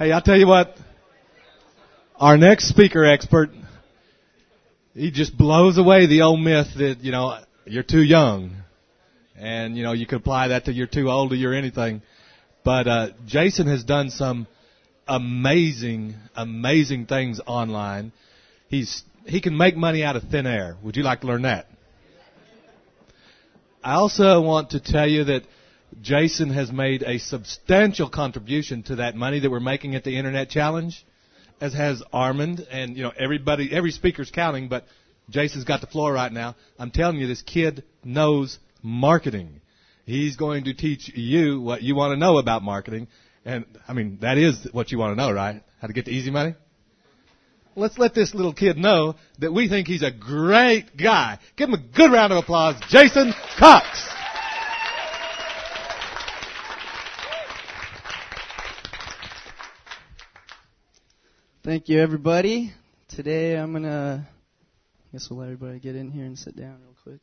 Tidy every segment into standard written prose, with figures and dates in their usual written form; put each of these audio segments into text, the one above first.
Hey, I'll tell you what. Our next speaker expert, he just blows away the old myth that, you're too young. And, you could apply that to you're too old or you're anything. But Jason has done some amazing things online. He can make money out of thin air. Would you like to learn that? I also want to tell you that Jason has made a substantial contribution to that money that we're making at the Internet Challenge, as has Armand, and every speaker's counting, but Jason's got the floor right now. I'm telling you, this kid knows marketing. He's going to teach you what you want to know about marketing, and that is what you want to know, right? How to get to easy money? Let's let this little kid know that we think he's a great guy. Give him a good round of applause, Jason Cox. Thank you, everybody. Today I guess we'll let everybody get in here and sit down real quick.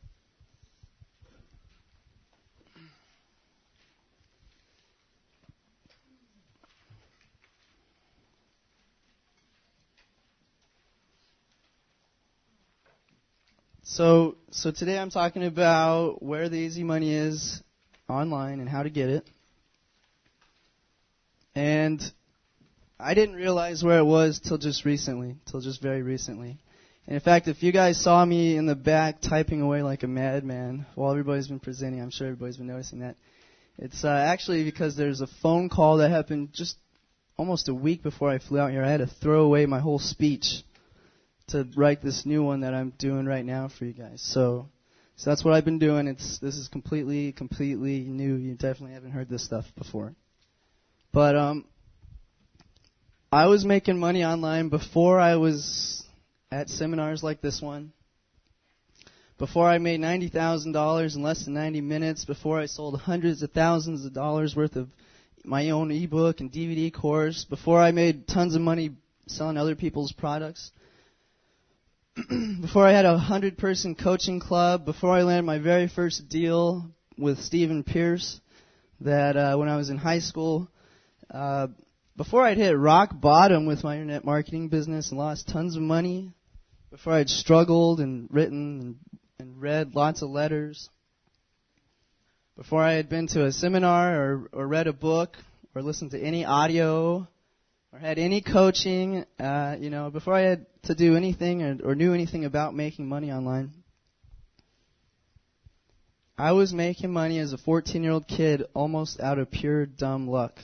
So today I'm talking about where the easy money is online and how to get it. And I didn't realize where it was till just very recently. And in fact, if you guys saw me in the back typing away like a madman while everybody's been presenting, I'm sure everybody's been noticing that. It's actually because there's a phone call that happened just almost a week before I flew out here. I had to throw away my whole speech to write this new one that I'm doing right now for you guys. So that's what I've been doing. This is completely new. You definitely haven't heard this stuff before. But I was making money online before I was at seminars like this one, before I made $90,000 in less than 90 minutes, before I sold hundreds of thousands of dollars worth of my own ebook and DVD course, before I made tons of money selling other people's products, before I had a 100-person coaching club, before I landed my very first deal with Stephen Pierce that when I was in high school, before I'd hit rock bottom with my internet marketing business and lost tons of money, before I'd struggled and written and read lots of letters, before I had been to a seminar or read a book or listened to any audio or had any coaching, before I had to do anything or knew anything about making money online, I was making money as a 14-year-old kid almost out of pure dumb luck.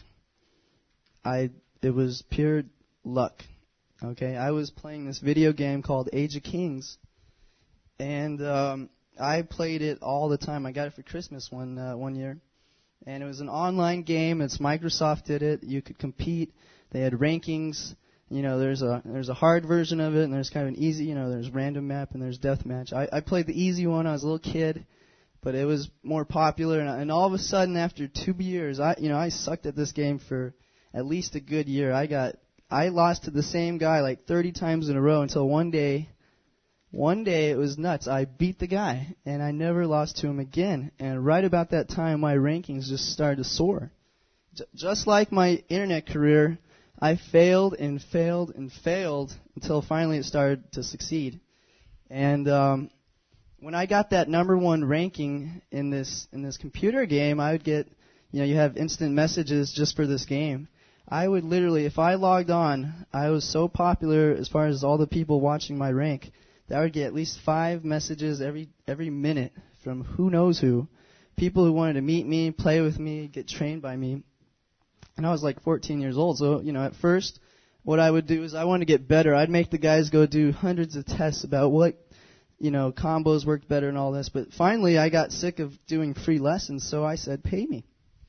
It was pure luck. Okay, I was playing this video game called Age of Kings, and I played it all the time. I got it for Christmas one year, and it was an online game. Microsoft did it. You could compete. They had rankings. There's a hard version of it, and there's kind of an easy. There's random map and there's deathmatch. I played the easy one. I was a little kid, but it was more popular. And all of a sudden, after 2 years, I sucked at this game for at least a good year. I lost to the same guy like 30 times in a row until one day it was nuts. I beat the guy, and I never lost to him again. And right about that time, my rankings just started to soar. Just like my internet career, I failed and failed and failed until finally it started to succeed. And when I got that number one ranking in this computer game, I would get, you have instant messages just for this game. I would literally, if I logged on, I was so popular as far as all the people watching my rank, that I would get at least 5 messages every minute from who knows who. People who wanted to meet me, play with me, get trained by me. And I was like 14 years old. So, at first, what I would do is I wanted to get better. I'd make the guys go do hundreds of tests about what, combos worked better and all this. But finally, I got sick of doing free lessons, so I said, pay me.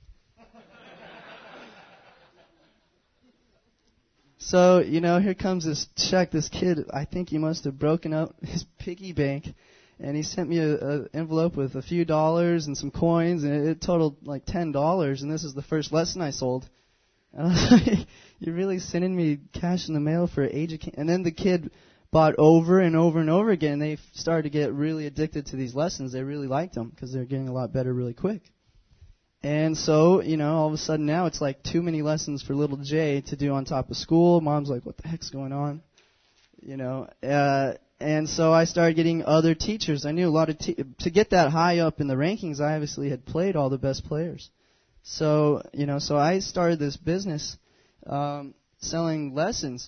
So, here comes this check. This kid, I think he must have broken out his piggy bank, and he sent me an envelope with a few dollars and some coins, and it totaled like $10, and this is the first lesson I sold. And I was like, you're really sending me cash in the mail for Age of Kings? And then the kid bought over and over and over again, and they started to get really addicted to these lessons. They really liked them because they were getting a lot better really quick. And so, all of a sudden now it's like too many lessons for little Jay to do on top of school. Mom's like, what the heck's going on? And so I started getting other teachers. I knew a lot of to get that high up in the rankings, I obviously had played all the best players. So, so I started this business selling lessons.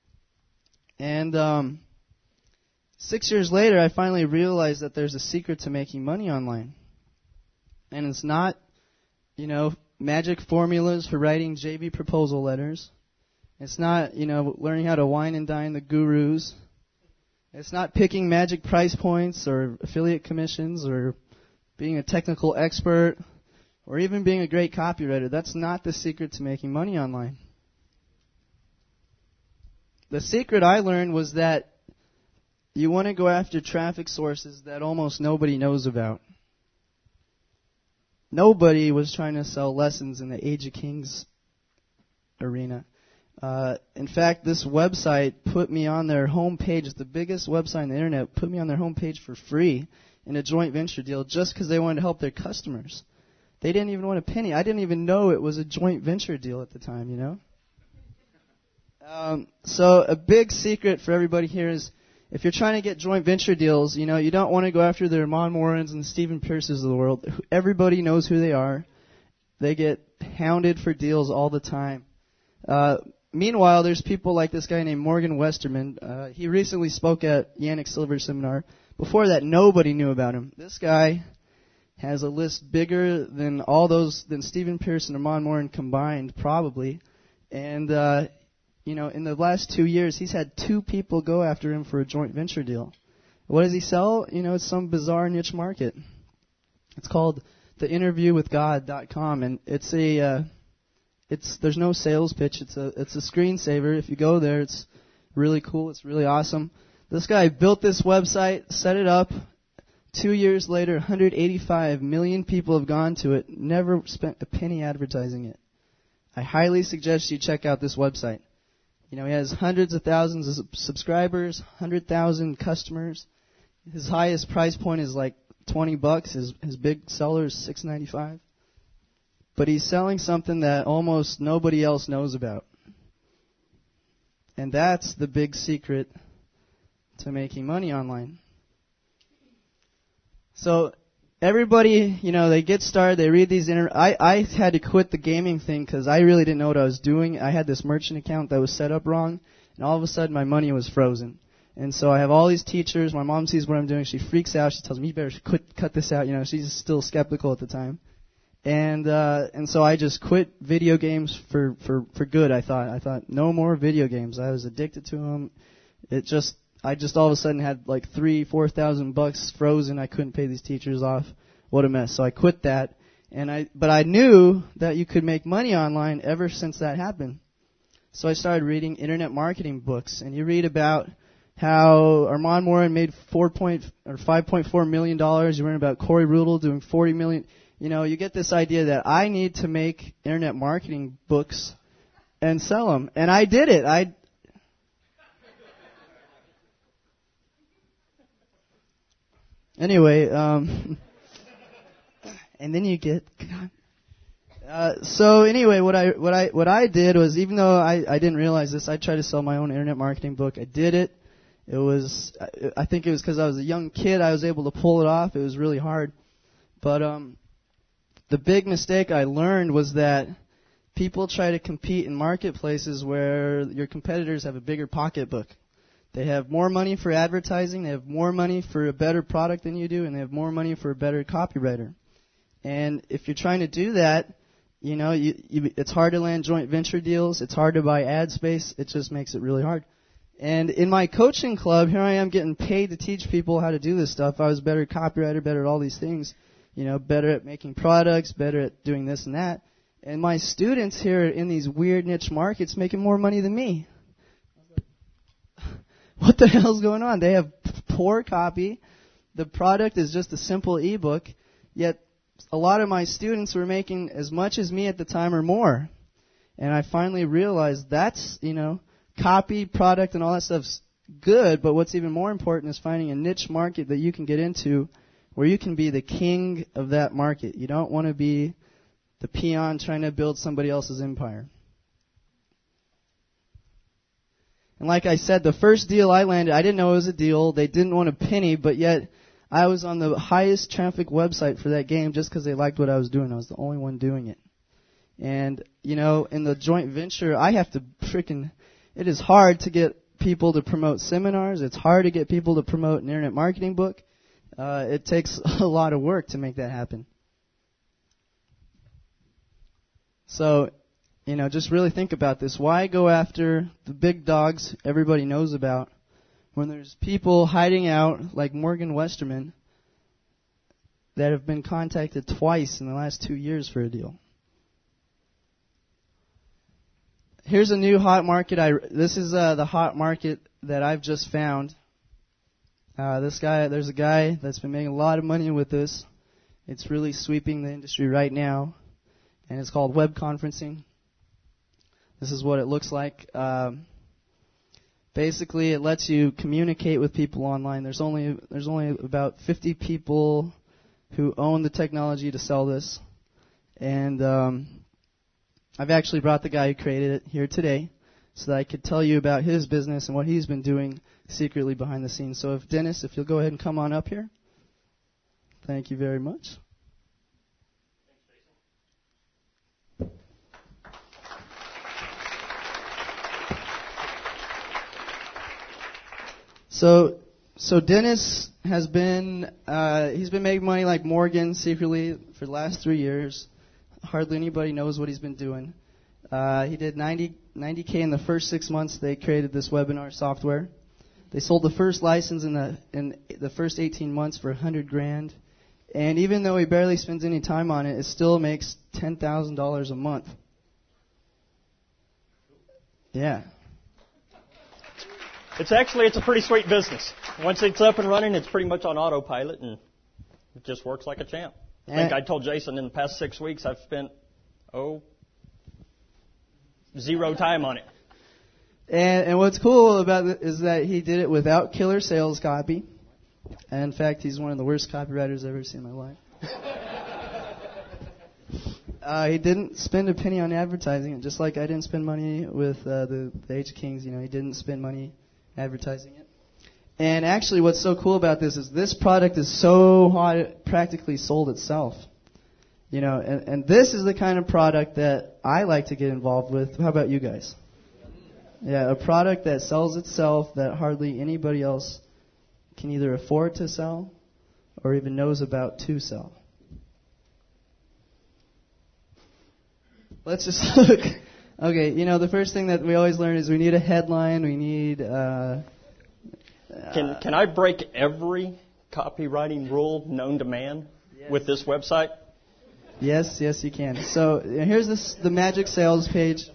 And 6 years later, I finally realized that there's a secret to making money online. And it's not, magic formulas for writing JV proposal letters. It's not, learning how to wine and dine the gurus. It's not picking magic price points or affiliate commissions or being a technical expert or even being a great copywriter. That's not the secret to making money online. The secret I learned was that you want to go after traffic sources that almost nobody knows about. Nobody was trying to sell lessons in the Age of Kings arena. In fact, this website put me on their homepage. It's the biggest website on the internet. Put me on their homepage for free in a joint venture deal just because they wanted to help their customers. They didn't even want a penny. I didn't even know it was a joint venture deal at the time, So a big secret for everybody here is if you're trying to get joint venture deals, you don't want to go after the Ramon Warrens and the Stephen Pierces of the world. Everybody knows who they are. They get hounded for deals all the time. Meanwhile, there's people like this guy named Morgan Westerman. He recently spoke at Yannick Silver's seminar. Before that, nobody knew about him. This guy has a list bigger than than Stephen Pierce and Ramon Warren combined, probably. And, in the last 2 years, he's had 2 people go after him for a joint venture deal. What does he sell? It's some bizarre niche market. It's called theinterviewwithgod.com, and there's no sales pitch. It's a screensaver. If you go there, it's really cool. It's really awesome. This guy built this website, set it up. 2 years later, 185 million people have gone to it. Never spent a penny advertising it. I highly suggest you check out this website. He has hundreds of thousands of subscribers, 100,000 customers. His highest price point is like $20. His big seller is $6.95. But he's selling something that almost nobody else knows about. And that's the big secret to making money online. So everybody, they get started, they read these. I had to quit the gaming thing because I really didn't know what I was doing. I had this merchant account that was set up wrong, and all of a sudden my money was frozen. And so I have all these teachers. My mom sees what I'm doing. She freaks out. She tells me, you better cut this out. She's still skeptical at the time. And so I just quit video games for good. I thought no more video games. I was addicted to them. I just all of a sudden had like $3,000-4,000 frozen. I couldn't pay these teachers off. What a mess. So I quit that. But I knew that you could make money online ever since that happened. So I started reading internet marketing books, and you read about how Armand Warren made $5.4 million. You learn about Corey Rudel doing $40 million. You get this idea that I need to make internet marketing books and sell them. And I did it. Anyway, and then you get, so anyway, what I did was, even though I didn't realize this, I tried to sell my own internet marketing book. I did it. I think it was because I was a young kid. I was able to pull it off. It was really hard. But, the big mistake I learned was that people try to compete in marketplaces where your competitors have a bigger pocketbook. They have more money for advertising, they have more money for a better product than you do, and they have more money for a better copywriter. And if you're trying to do that, it's hard to land joint venture deals, it's hard to buy ad space, it just makes it really hard. And in my coaching club, here I am getting paid to teach people how to do this stuff. I was a better copywriter, better at all these things. Better at making products, better at doing this and that. And my students here in these weird niche markets making more money than me. What the hell's going on? They have poor copy. The product is just a simple ebook, yet a lot of my students were making as much as me at the time or more. And I finally realized that's, copy, product, and all that stuff's good, but what's even more important is finding a niche market that you can get into where you can be the king of that market. You don't want to be the peon trying to build somebody else's empire. And like I said, the first deal I landed, I didn't know it was a deal. They didn't want a penny, but yet I was on the highest traffic website for that game just because they liked what I was doing. I was the only one doing it. And, you know, in the joint venture, I have to it is hard to get people to promote seminars. It's hard to get people to promote an internet marketing book. It takes a lot of work to make that happen. So, you know, just really think about this. Why go after the big dogs everybody knows about when there's people hiding out like Morgan Westerman that have been contacted twice in the last 2 years for a deal? Here's a new hot market. This is the hot market that I've just found. There's a guy that's been making a lot of money with this. It's really sweeping the industry right now, and it's called web conferencing. This is what it looks like. Basically, it lets you communicate with people online. There's only about 50 people who own the technology to sell this, and I've actually brought the guy who created it here today so that I could tell you about his business and what he's been doing secretly behind the scenes. So Dennis, if you'll go ahead and come on up here. Thank you very much. So Dennis has been he's been making money like Morgan secretly for the last 3 years. Hardly anybody knows what he's been doing. He did $90K in the first 6 months they created this webinar software. They sold the first license in the first 18 months for $100,000. And even though he barely spends any time on it, it still makes $10,000 a month. Yeah. It's a pretty sweet business. Once it's up and running, it's pretty much on autopilot, and it just works like a champ. I think I told Jason in the past 6 weeks I've spent, 0 time on it. And what's cool about it is that he did it without killer sales copy. And in fact, he's one of the worst copywriters I've ever seen in my life. He didn't spend a penny on advertising it, just like I didn't spend money with the Age of Kings. You know, he didn't spend money advertising it. And actually, what's so cool about this is this product is so hot it practically sold itself. You know, and this is the kind of product that I like to get involved with. How about you guys? Yeah, a product that sells itself that hardly anybody else can either afford to sell or even knows about to sell. Let's just look. Okay, you know, the first thing that we always learn is we need a headline. We need... Can I break every copywriting rule known to man with this website? Yes, you can. So here's the magic sales page.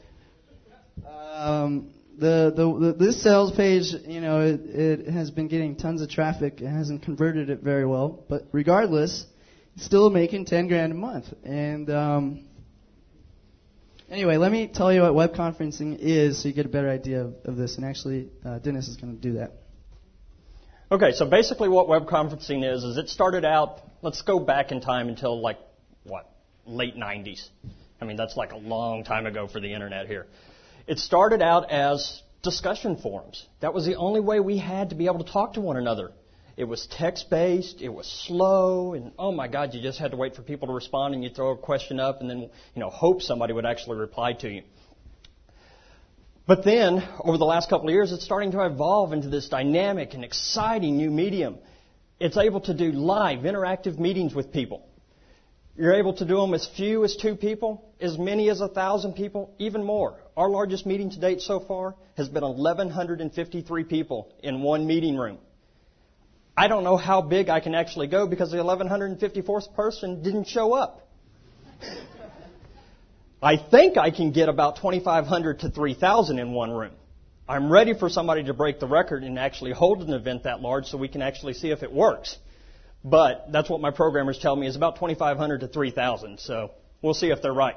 This sales page, you know, it has been getting tons of traffic. It hasn't converted it very well, but regardless, it's still making $10,000 a month. And anyway, let me tell you what web conferencing is, so you get a better idea of this. And actually, Dennis is going to do that. Okay, so basically what web conferencing is it started out, let's go back in time until late 90s. I mean, that's like a long time ago for the internet here. It started out as discussion forums. That was the only way we had to be able to talk to one another. It was text-based, it was slow, and oh my God, you just had to wait for people to respond, and you throw a question up and then, hope somebody would actually reply to you. But then, over the last couple of years, it's starting to evolve into this dynamic and exciting new medium. It's able to do live, interactive meetings with people. You're able to do them as few as 2 people, as many as 1,000 people, even more. Our largest meeting to date so far has been 1,153 people in one meeting room. I don't know how big I can actually go because the 1,154th person didn't show up. I think I can get about 2,500 to 3,000 in one room. I'm ready for somebody to break the record and actually hold an event that large so we can actually see if it works. But that's what my programmers tell me is about 2,500 to 3,000. So we'll see if they're right.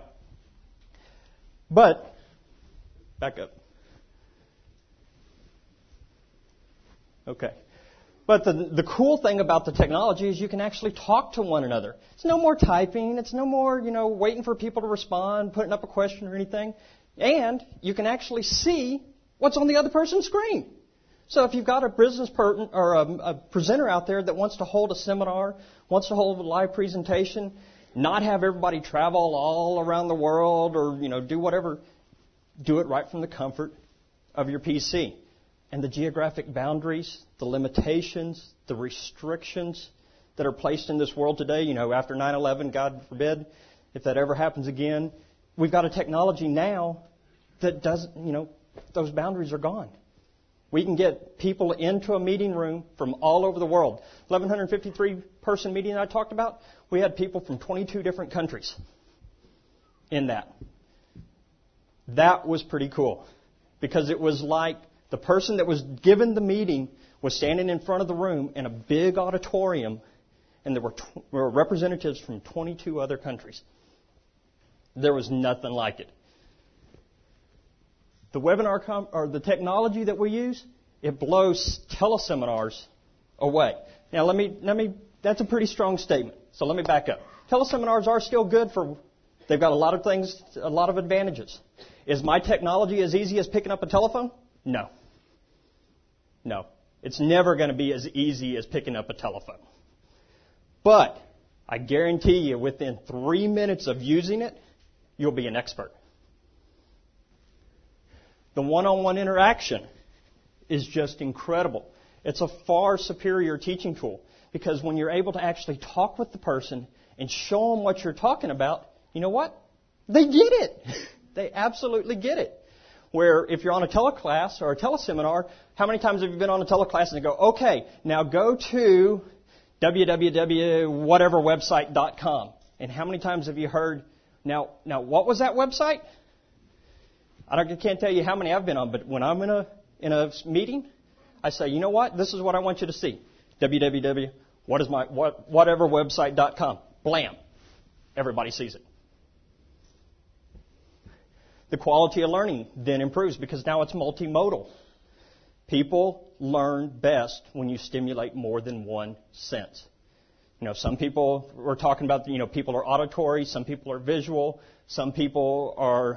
But, back up. Okay. But the cool thing about the technology is you can actually talk to one another. It's no more typing. It's no more, waiting for people to respond, putting up a question or anything. And you can actually see what's on the other person's screen. So if you've got a business person or a presenter out there that wants to hold a seminar, wants to hold a live presentation, not have everybody travel all around the world or, do whatever, do it right from the comfort of your PC. And the geographic boundaries, the limitations, the restrictions that are placed in this world today, after 9/11, God forbid, if that ever happens again, we've got a technology now that doesn't, those boundaries are gone. We can get people into a meeting room from all over the world. 1,153-person meeting that I talked about, we had people from 22 different countries in that. That was pretty cool because it was like the person that was given the meeting was standing in front of the room in a big auditorium, and there were representatives from 22 other countries. There was nothing like it. The webinar or the technology that we use, it blows teleseminars away. Now, let me. That's a pretty strong statement. So let me back up. Teleseminars are still good they've got a lot of things, a lot of advantages. Is my technology as easy as picking up a telephone? No. No. It's never going to be as easy as picking up a telephone. But I guarantee you, within 3 minutes of using it, you'll be an expert. The one-on-one interaction is just incredible. It's a far superior teaching tool because when you're able to actually talk with the person and show them what you're talking about, you know what? They get it. They absolutely get it. Where if you're on a teleclass or a teleseminar, how many times have you been on a teleclass and they go, okay, now go to www.whateverwebsite.com. And how many times have you heard, now what was that website? I can't tell you how many I've been on, but when I'm in a meeting, I say, you know what? This is what I want you to see. www.whateverwebsite.com. Blam. Everybody sees it. The quality of learning then improves because now it's multimodal. People learn best when you stimulate more than one sense. Some people we're talking about, people are auditory, some people are visual, some people are,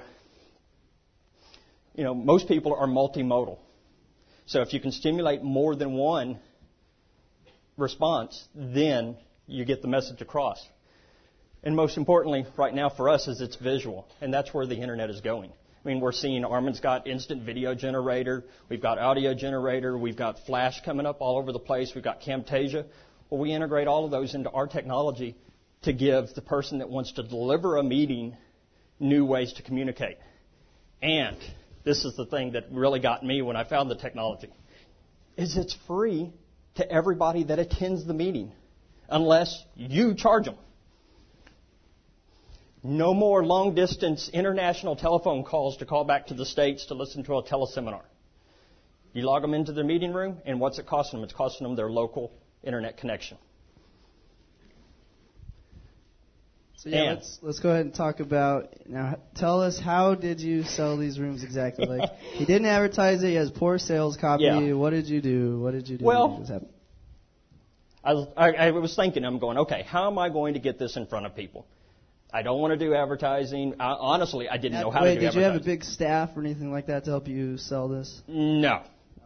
most people are multimodal. So if you can stimulate more than one response, then you get the message across. And most importantly, right now for us, is it's visual. And that's where the Internet is going. I mean, we're seeing Armin's got instant video generator. We've got audio generator. We've got Flash coming up all over the place. We've got Camtasia. Well, we integrate all of those into our technology to give the person that wants to deliver a meeting new ways to communicate. And this is the thing that really got me when I found the technology, is it's free to everybody that attends the meeting, unless you charge them. No more long-distance international telephone calls to call back to the States to listen to a teleseminar. You log them into the meeting room, and what's it costing them? It's costing them their local internet connection. So yeah, let's go ahead and talk about, now tell us, how did you sell these rooms exactly? Like, he didn't advertise it, he has poor sales copy. Yeah. What did you do? Well, I was thinking, I'm going, okay, how am I going to get this in front of people? I don't want to do advertising. Honestly, I didn't know how to do advertising. Did you have a big staff or anything like that to help you sell this? No.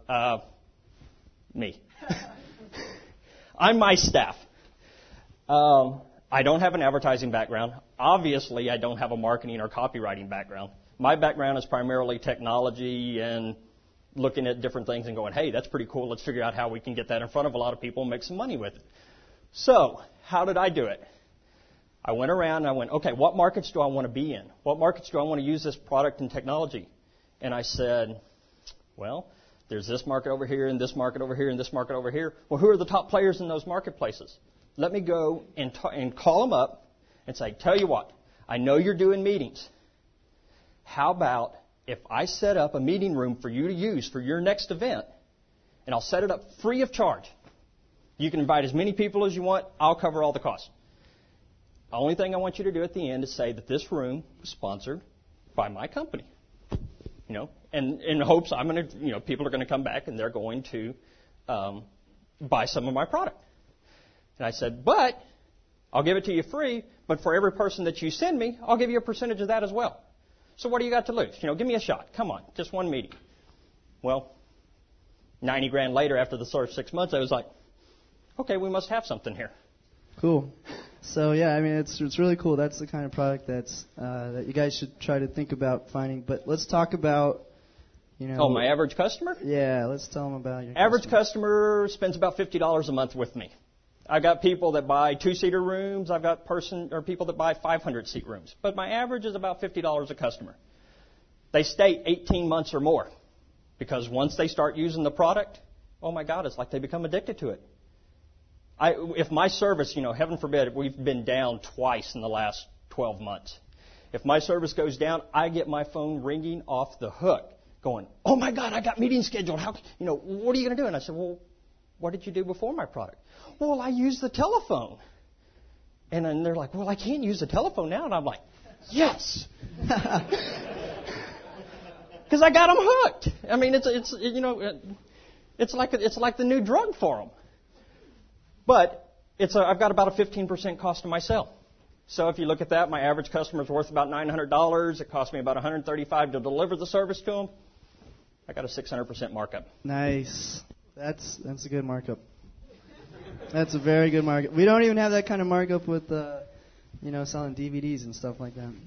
Me. I'm my staff. I don't have an advertising background. Obviously, I don't have a marketing or copywriting background. My background is primarily technology and looking at different things and going, hey, that's pretty cool. Let's figure out how we can get that in front of a lot of people and make some money with it. So, how did I do it? I went around and I went, okay, what markets do I want to be in? What markets do I want to use this product and technology? And I said, well, there's this market over here and this market over here and this market over here. Well, who are the top players in those marketplaces? Let me go and call them up and say, tell you what, I know you're doing meetings. How about if I set up a meeting room for you to use for your next event, and I'll set it up free of charge. You can invite as many people as you want. I'll cover all the costs. The only thing I want you to do at the end is say that this room was sponsored by my company. And in hopes I'm going to, people are going to come back and they're going to buy some of my product. And I said, but I'll give it to you free, but for every person that you send me, I'll give you a percentage of that as well. So what do you got to lose? Give me a shot. Come on, just one meeting. Well, $90,000 later, after the first 6 months, I was like, okay, we must have something here. Cool. So yeah, I mean it's really cool. That's the kind of product that you guys should try to think about finding. But let's talk about, my average customer? Yeah, let's tell them about your average customer spends about $50 a month with me. I've got people that buy 2-seater rooms. I've got people that buy 500-seat rooms. But my average is about $50 a customer. They stay 18 months or more because once they start using the product, oh my God, it's like they become addicted to it. If my service, heaven forbid, we've been down twice in the last 12 months. If my service goes down, I get my phone ringing off the hook going, oh my God, I got meetings scheduled. What are you going to do? And I said, well, what did you do before my product? Well, I use the telephone. And then they're like, well, I can't use the telephone now. And I'm like, yes. Because I got them hooked. I mean, it's like the new drug for them. But I've got about a 15% cost to my sale. So if you look at that, my average customer is worth about $900. It cost me about $135 to deliver the service to them. I got a 600% markup. Nice. That's a good markup. That's a very good markup. We don't even have that kind of markup with selling DVDs and stuff like that.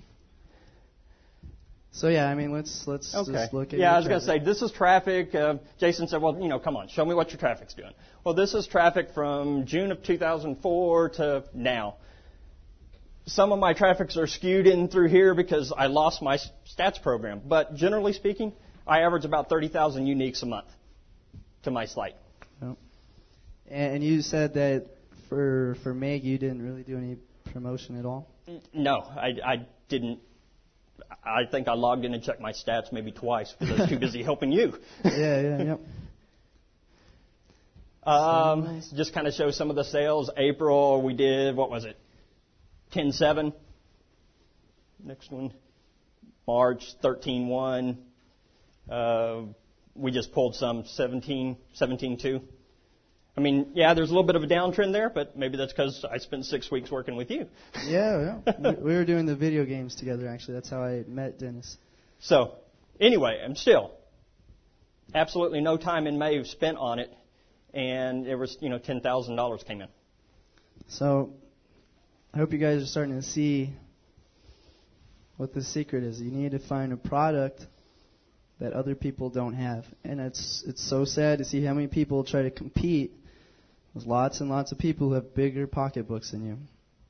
So yeah, I mean, let's okay. just look at. Yeah, I was going to say this is traffic. Jason said, well, come on, show me what your traffic's doing. Well, this is traffic from June of 2004 to now. Some of my traffics are skewed in through here because I lost my stats program. But generally speaking, I average about 30,000 uniques a month to my site. Yep. And you said that for Meg, you didn't really do any promotion at all? No, I didn't. I think I logged in and checked my stats maybe twice because I was too busy helping you. Yep. Just kind of show some of the sales. April, we did, what was it? 10.7. Next one. March, 13.1. We just pulled some 17.2. I mean, yeah, there's a little bit of a downtrend there, but maybe that's because I spent 6 weeks working with you. Yeah. We were doing the video games together, actually. That's how I met Dennis. So, anyway, I'm still absolutely no time in May spent on it, and it was, $10,000 came in. So, I hope you guys are starting to see what the secret is. You need to find a product that other people don't have. And it's so sad to see how many people try to compete. There's lots and lots of people who have bigger pocketbooks than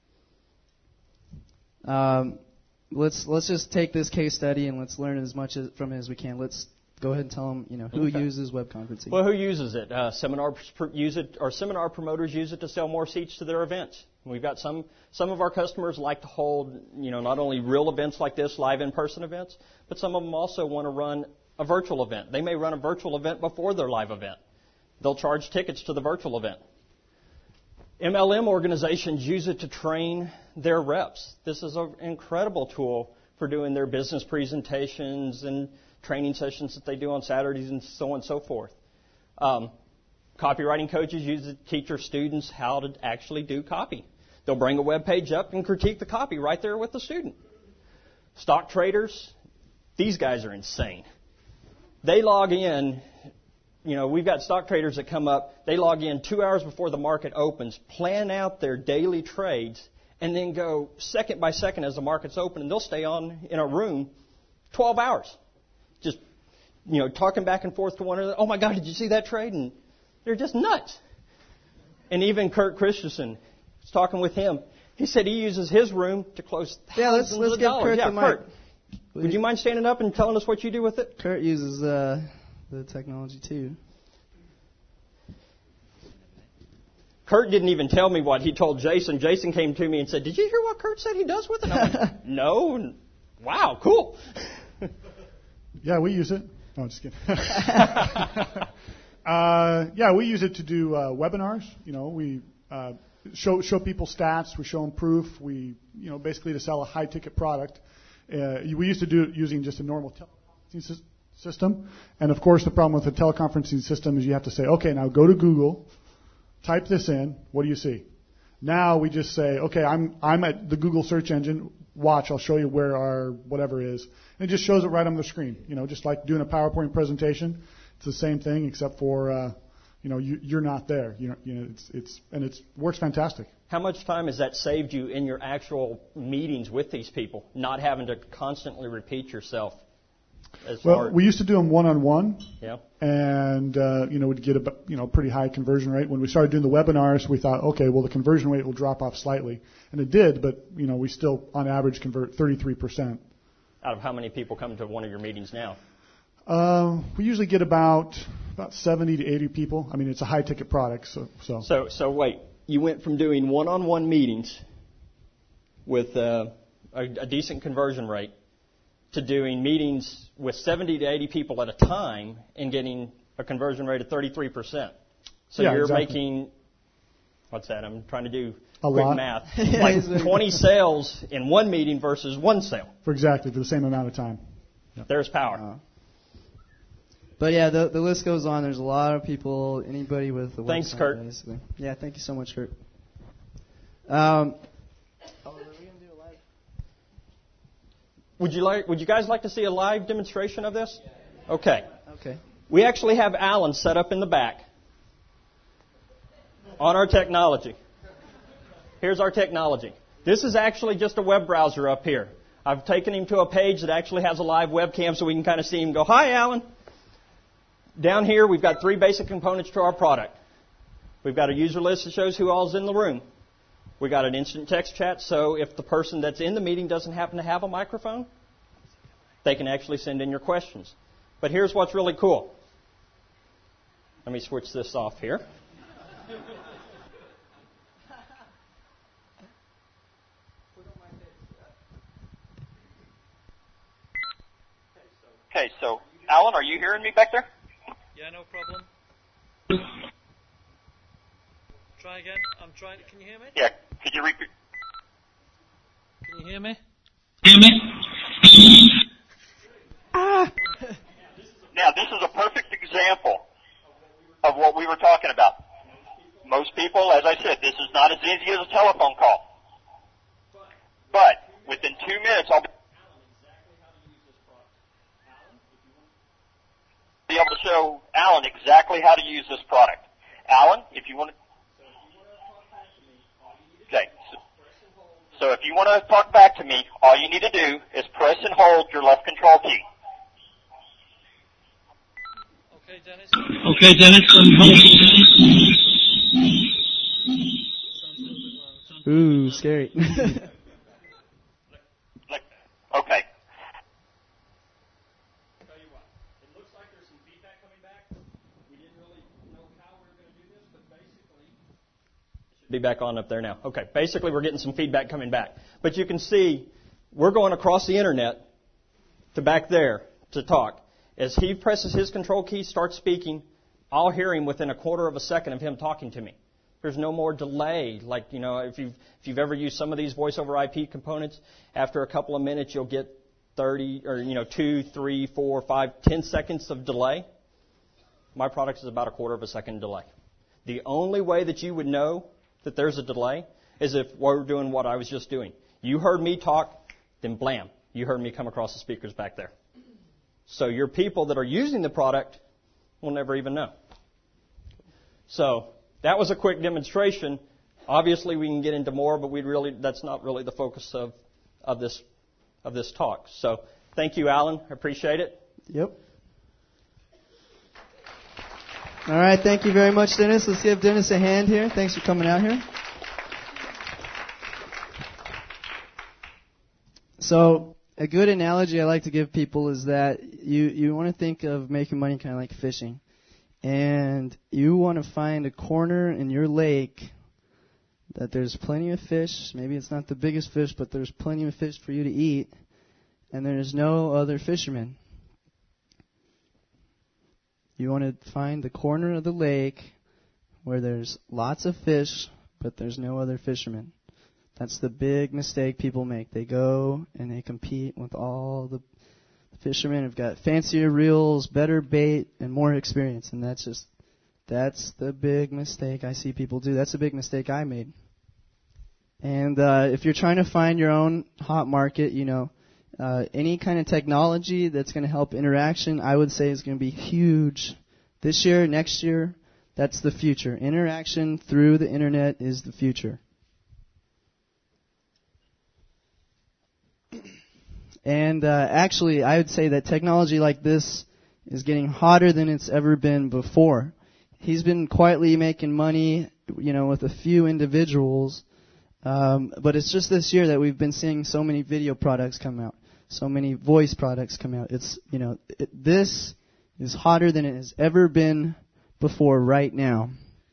you. Let's just take this case study and let's learn as much from it as we can. Let's go ahead and tell them, who uses web conferencing. Well, who uses it? Seminars use it, or seminar promoters use it to sell more seats to their events. We've got some of our customers like to hold, not only real events like this, live in-person events, but some of them also want to run a virtual event. They may run a virtual event before their live event. They'll charge tickets to the virtual event. MLM organizations use it to train their reps. This is an incredible tool for doing their business presentations and training sessions that they do on Saturdays and so on and so forth. Copywriting coaches use it to teach their students how to actually do copy. They'll bring a web page up and critique the copy right there with the student. Stock traders, these guys are insane. They log in, we've got stock traders that come up, they log in 2 hours before the market opens, plan out their daily trades, and then go second by second as the market's open, and they'll stay on in a room 12 hours. Just, talking back and forth to one another. Oh my God, did you see that trade? And they're just nuts. And even Kurt Christensen, I was talking with him. He said he uses his room to close thousands let's of give dollars. Kurt the mic. Kurt, would you mind standing up and telling us what you do with it? Kurt uses the technology too. Kurt didn't even tell me what he told Jason. Jason came to me and said, "Did you hear what Kurt said he does with it?" I went, "No." Wow, cool. Yeah, we use it. No, I'm just kidding. We use it to do webinars. We show people stats. We show them proof. We, basically to sell a high-ticket product. We used to do it using just a normal teleconferencing system. And, of course, the problem with the teleconferencing system is you have to say, okay, now go to Google, type this in. What do you see? Now we just say, okay, I'm at the Google search engine. Watch, I'll show you where our whatever is. And it just shows it right on the screen. Just like doing a PowerPoint presentation. It's the same thing except for, you're not there. It works fantastic. How much time has that saved you in your actual meetings with these people, not having to constantly repeat yourself? We used to do them one-on-one. Yeah. And, we'd get a pretty high conversion rate. When we started doing the webinars, we thought, okay, well, the conversion rate will drop off slightly. And it did, but, we still, on average, convert 33%. Out of how many people come to one of your meetings now? We usually get about 70 to 80 people. I mean, it's a high-ticket product, So wait. You went from doing one-on-one meetings with a decent conversion rate to doing meetings with 70 to 80 people at a time and getting a conversion rate of 33%. So you're making, what's that? I'm trying to do quick math. Like 20 sales in one meeting versus one sale. For the same amount of time. Yep. There's power. But yeah, the list goes on. There's a lot of people, anybody with the website. Thanks, Kurt. Basically. Yeah, thank you so much, Kurt. Would you guys like to see a live demonstration of this? Okay. Okay. We actually have Alan set up in the back on our technology. Here's our technology. This is actually just a web browser up here. I've taken him to a page that actually has a live webcam so we can kind of see him go, "Hi, Alan." Down here, we've got 3 basic components to our product. We've got a user list that shows who all's in the room. We've got an instant text chat, so if the person that's in the meeting doesn't happen to have a microphone, they can actually send in your questions. But here's what's really cool. Let me switch this off here. Okay, so Alan, are you hearing me back there? Yeah, no problem. Try again. I'm trying. Can you hear me? Yeah. Could you repeat? Can you hear me? Now, this is a perfect example of what we were talking about. Most people, as I said, this is not as easy as a telephone call. But within 2 minutes, I'll be able to show Alan exactly how to use this product. Alan, if you want to... Okay. So if you want to talk back to me, all you need to do is press and hold your left control key. Okay, Dennis. Ooh, scary. Okay. Be back on up there now. Okay, basically we're getting some feedback coming back. But you can see we're going across the internet to back there to talk. As he presses his control key, starts speaking, I'll hear him within a quarter of a second of him talking to me. There's no more delay. Like, if you've ever used some of these voice over IP components, after a couple of minutes you'll get 30 or 2, 3, 4, 5, 10 seconds of delay. My product is about a quarter of a second delay. The only way that you would know that there's a delay is if we're doing what I was just doing. You heard me talk, then blam, you heard me come across the speakers back there. So your people that are using the product will never even know. So that was a quick demonstration. Obviously we can get into more, but that's not really the focus of this talk. So thank you, Alan. I appreciate it. Yep. All right, thank you very much, Dennis. Let's give Dennis a hand here. Thanks for coming out here. So a good analogy I like to give people is that you want to think of making money kind of like fishing. And you want to find a corner in your lake that there's plenty of fish. Maybe it's not the biggest fish, but there's plenty of fish for you to eat. And there's no other fishermen. You want to find the corner of the lake where there's lots of fish, but there's no other fishermen. That's the big mistake people make. They go and they compete with all the fishermen who've got fancier reels, better bait, and more experience. And that's That's the big mistake I see people do. That's a big mistake I made. And if you're trying to find your own hot market, any kind of technology that's going to help interaction, I would say is going to be huge. This year, next year, that's the future. Interaction through the internet is the future. And actually, I would say that technology like this is getting hotter than it's ever been before. He's been quietly making money, with a few individuals. But it's just this year that we've been seeing so many video products come out, so many voice products come out. This is hotter than it has ever been before right now.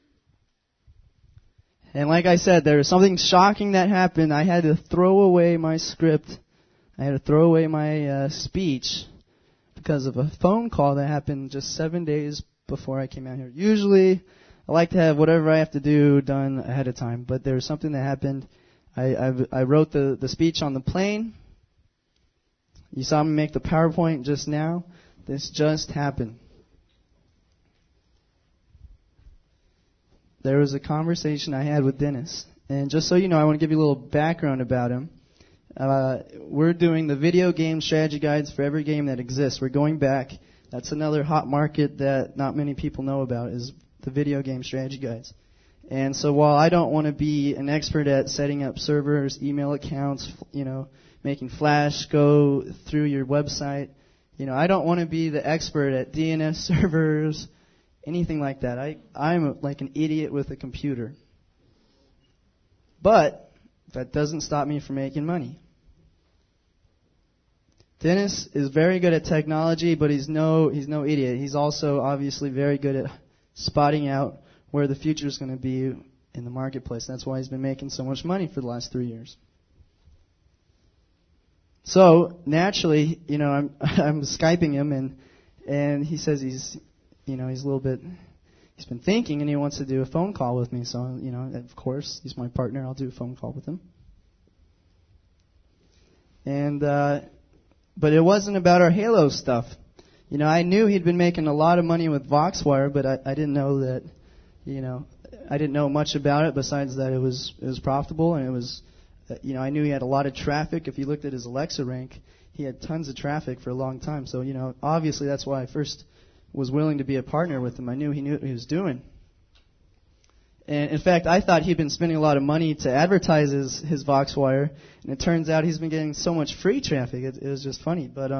And like I said, there was something shocking that happened. I had to throw away my script. I had to throw away my speech because of a phone call that happened just 7 days before I came out here. Usually, I like to have whatever I have to do done ahead of time, but there was something that happened. I wrote the speech on the plane. You saw me make the PowerPoint just now. This just happened. There was a conversation I had with Dennis. And just so you know, I want to give you a little background about him. We're doing the video game strategy guides for every game that exists. We're going back. That's another hot market that not many people know about, is the video game strategy guides. And so while I don't want to be an expert at setting up servers, email accounts, making Flash go through your website, I don't want to be the expert at DNS servers, anything like that. I'm like an idiot with a computer. But that doesn't stop me from making money. Dennis is very good at technology, but he's no idiot. He's also obviously very good at spotting out where the future is going to be in the marketplace. That's why he's been making so much money for the last 3 years. So naturally, I'm Skyping him, and he says he's a little bit. He's been thinking, and he wants to do a phone call with me. So of course, he's my partner. I'll do a phone call with him. And but it wasn't about our Halo stuff. I knew he'd been making a lot of money with VoxWire, but I didn't know that. I didn't know much about it besides that it was profitable, and it was. I knew he had a lot of traffic. If you looked at his Alexa rank, he had tons of traffic for a long time. So, obviously that's why I first was willing to be a partner with him. I knew he knew what he was doing. And in fact, I thought he'd been spending a lot of money to advertise his VoxWire, and it turns out he's been getting so much free traffic. It was just funny. But,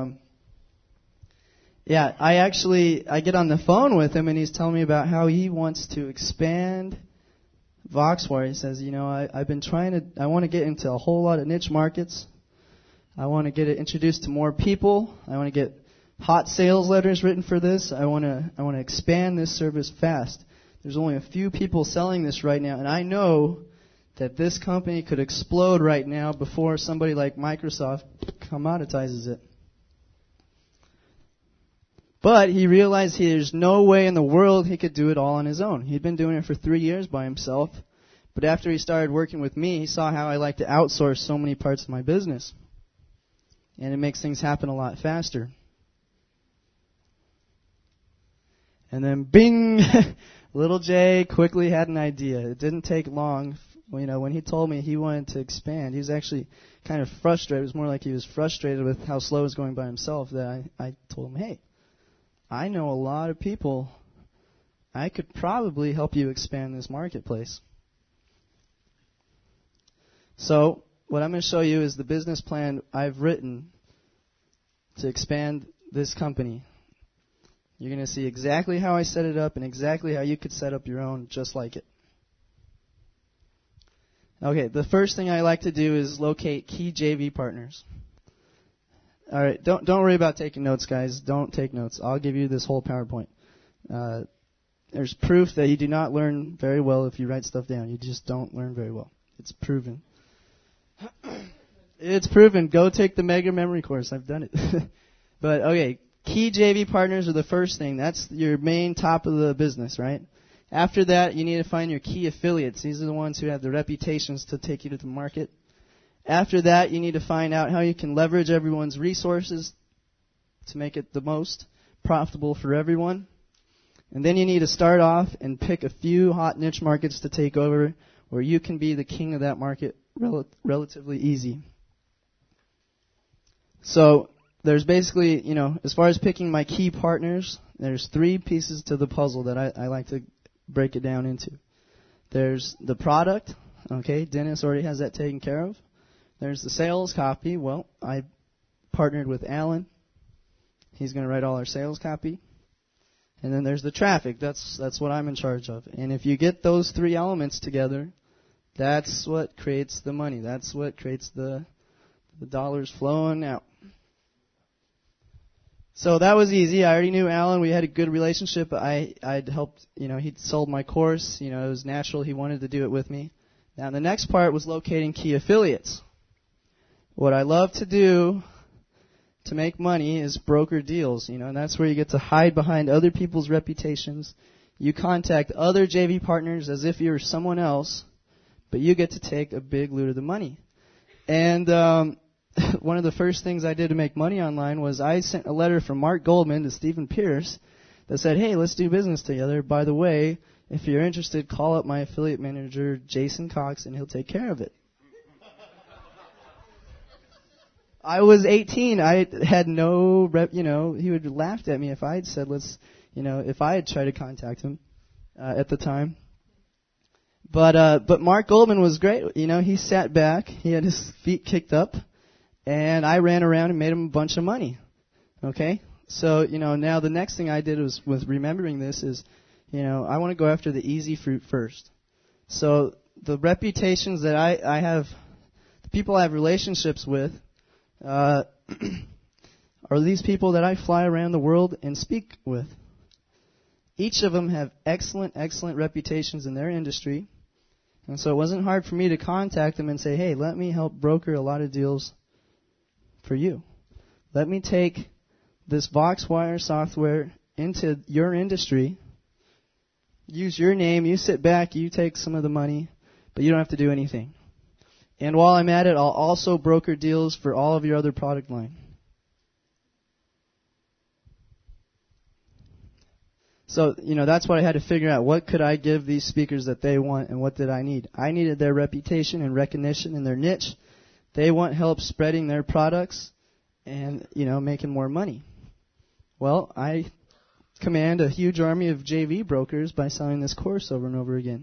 I get on the phone with him, and he's telling me about how he wants to expand VoxWire. He says, I want to get into a whole lot of niche markets. I want to get it introduced to more people. I want to get hot sales letters written for this. I want to expand this service fast. There's only a few people selling this right now, and I know that this company could explode right now before somebody like Microsoft commoditizes it. But he realized there's no way in the world he could do it all on his own. He'd been doing it for 3 years by himself. But after he started working with me, he saw how I like to outsource so many parts of my business. And it makes things happen a lot faster. And then bing! Little Jay quickly had an idea. It didn't take long. When he told me he wanted to expand, he was actually kind of frustrated. It was more like he was frustrated with how slow it was going by himself that I told him, hey, I know a lot of people. I could probably help you expand this marketplace. So what I'm going to show you is the business plan I've written to expand this company. You're going to see exactly how I set it up and exactly how you could set up your own just like it. Okay, the first thing I like to do is locate key JV partners. All right, don't worry about taking notes, guys. Don't take notes. I'll give you this whole PowerPoint. There's proof that you do not learn very well if you write stuff down. You just don't learn very well. It's proven. It's proven. Go take the Mega Memory course. I've done it. But, okay, key JV partners are the first thing. That's your main top of the business, right? After that, you need to find your key affiliates. These are the ones who have the reputations to take you to the market. After that, you need to find out how you can leverage everyone's resources to make it the most profitable for everyone. And then you need to start off and pick a few hot niche markets to take over where you can be the king of that market relatively easy. So there's basically, as far as picking my key partners, there's 3 pieces to the puzzle that I like to break it down into. There's the product. Okay, Dennis already has that taken care of. There's the sales copy. Well, I partnered with Alan. He's going to write all our sales copy. And then there's the traffic. That's what I'm in charge of. And if you get those 3 elements together, that's what creates the money. That's what creates the dollars flowing out. So that was easy. I already knew Alan. We had a good relationship. I'd helped, he'd sold my course. It was natural. He wanted to do it with me. Now the next part was locating key affiliates. What I love to do to make money is broker deals, and that's where you get to hide behind other people's reputations. You contact other JV partners as if you're someone else, but you get to take a big loot of the money. And one of the first things I did to make money online was I sent a letter from Mark Goldman to Stephen Pierce that said, hey, let's do business together. By the way, if you're interested, call up my affiliate manager, Jason Cox, and he'll take care of it. I was 18. I had no he would have laughed at me if I had said, if I had tried to contact him at the time. But Mark Goldman was great. He sat back. He had his feet kicked up. And I ran around and made him a bunch of money. Okay? So, now the next thing I did was with remembering this is, I want to go after the easy fruit first. So the reputations that I have, the people I have relationships with, are these people that I fly around the world and speak with. Each of them have excellent reputations in their industry. And so it wasn't hard for me to contact them and say, hey, let me help broker a lot of deals for you. Let me take this VoxWire software into your industry. Use your name. You sit back. You take some of the money, but you don't have to do anything. And while I'm at it, I'll also broker deals for all of your other product line. So, that's what I had to figure out. What could I give these speakers that they want, and what did I need? I needed their reputation and recognition in their niche. They want help spreading their products and, making more money. Well, I command a huge army of JV brokers by selling this course over and over again.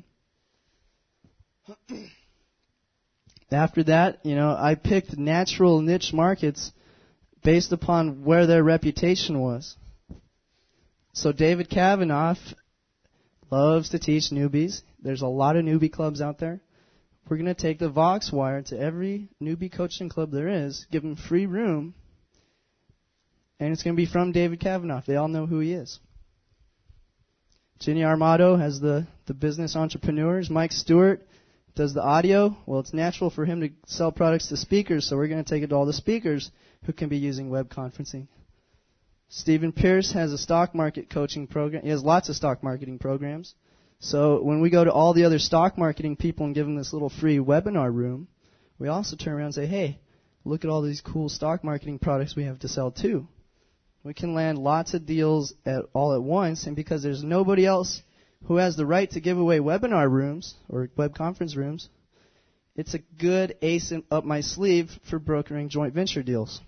After that, I picked natural niche markets based upon where their reputation was. So David Kavanaugh loves to teach newbies. There's a lot of newbie clubs out there. We're going to take the VoxWire to every newbie coaching club there is, give them free room, and it's going to be from David Kavanaugh. They all know who he is. Ginny Armato has the business entrepreneurs. Mike Stewart does the audio. Well, it's natural for him to sell products to speakers, so we're going to take it to all the speakers who can be using web conferencing. Stephen Pierce has a stock market coaching program. He has lots of stock marketing programs. So when we go to all the other stock marketing people and give them this little free webinar room, we also turn around and say, hey, look at all these cool stock marketing products we have to sell too. We can land lots of deals all at once, and because there's nobody else who has the right to give away webinar rooms or web conference rooms, it's a good ace up my sleeve for brokering joint venture deals.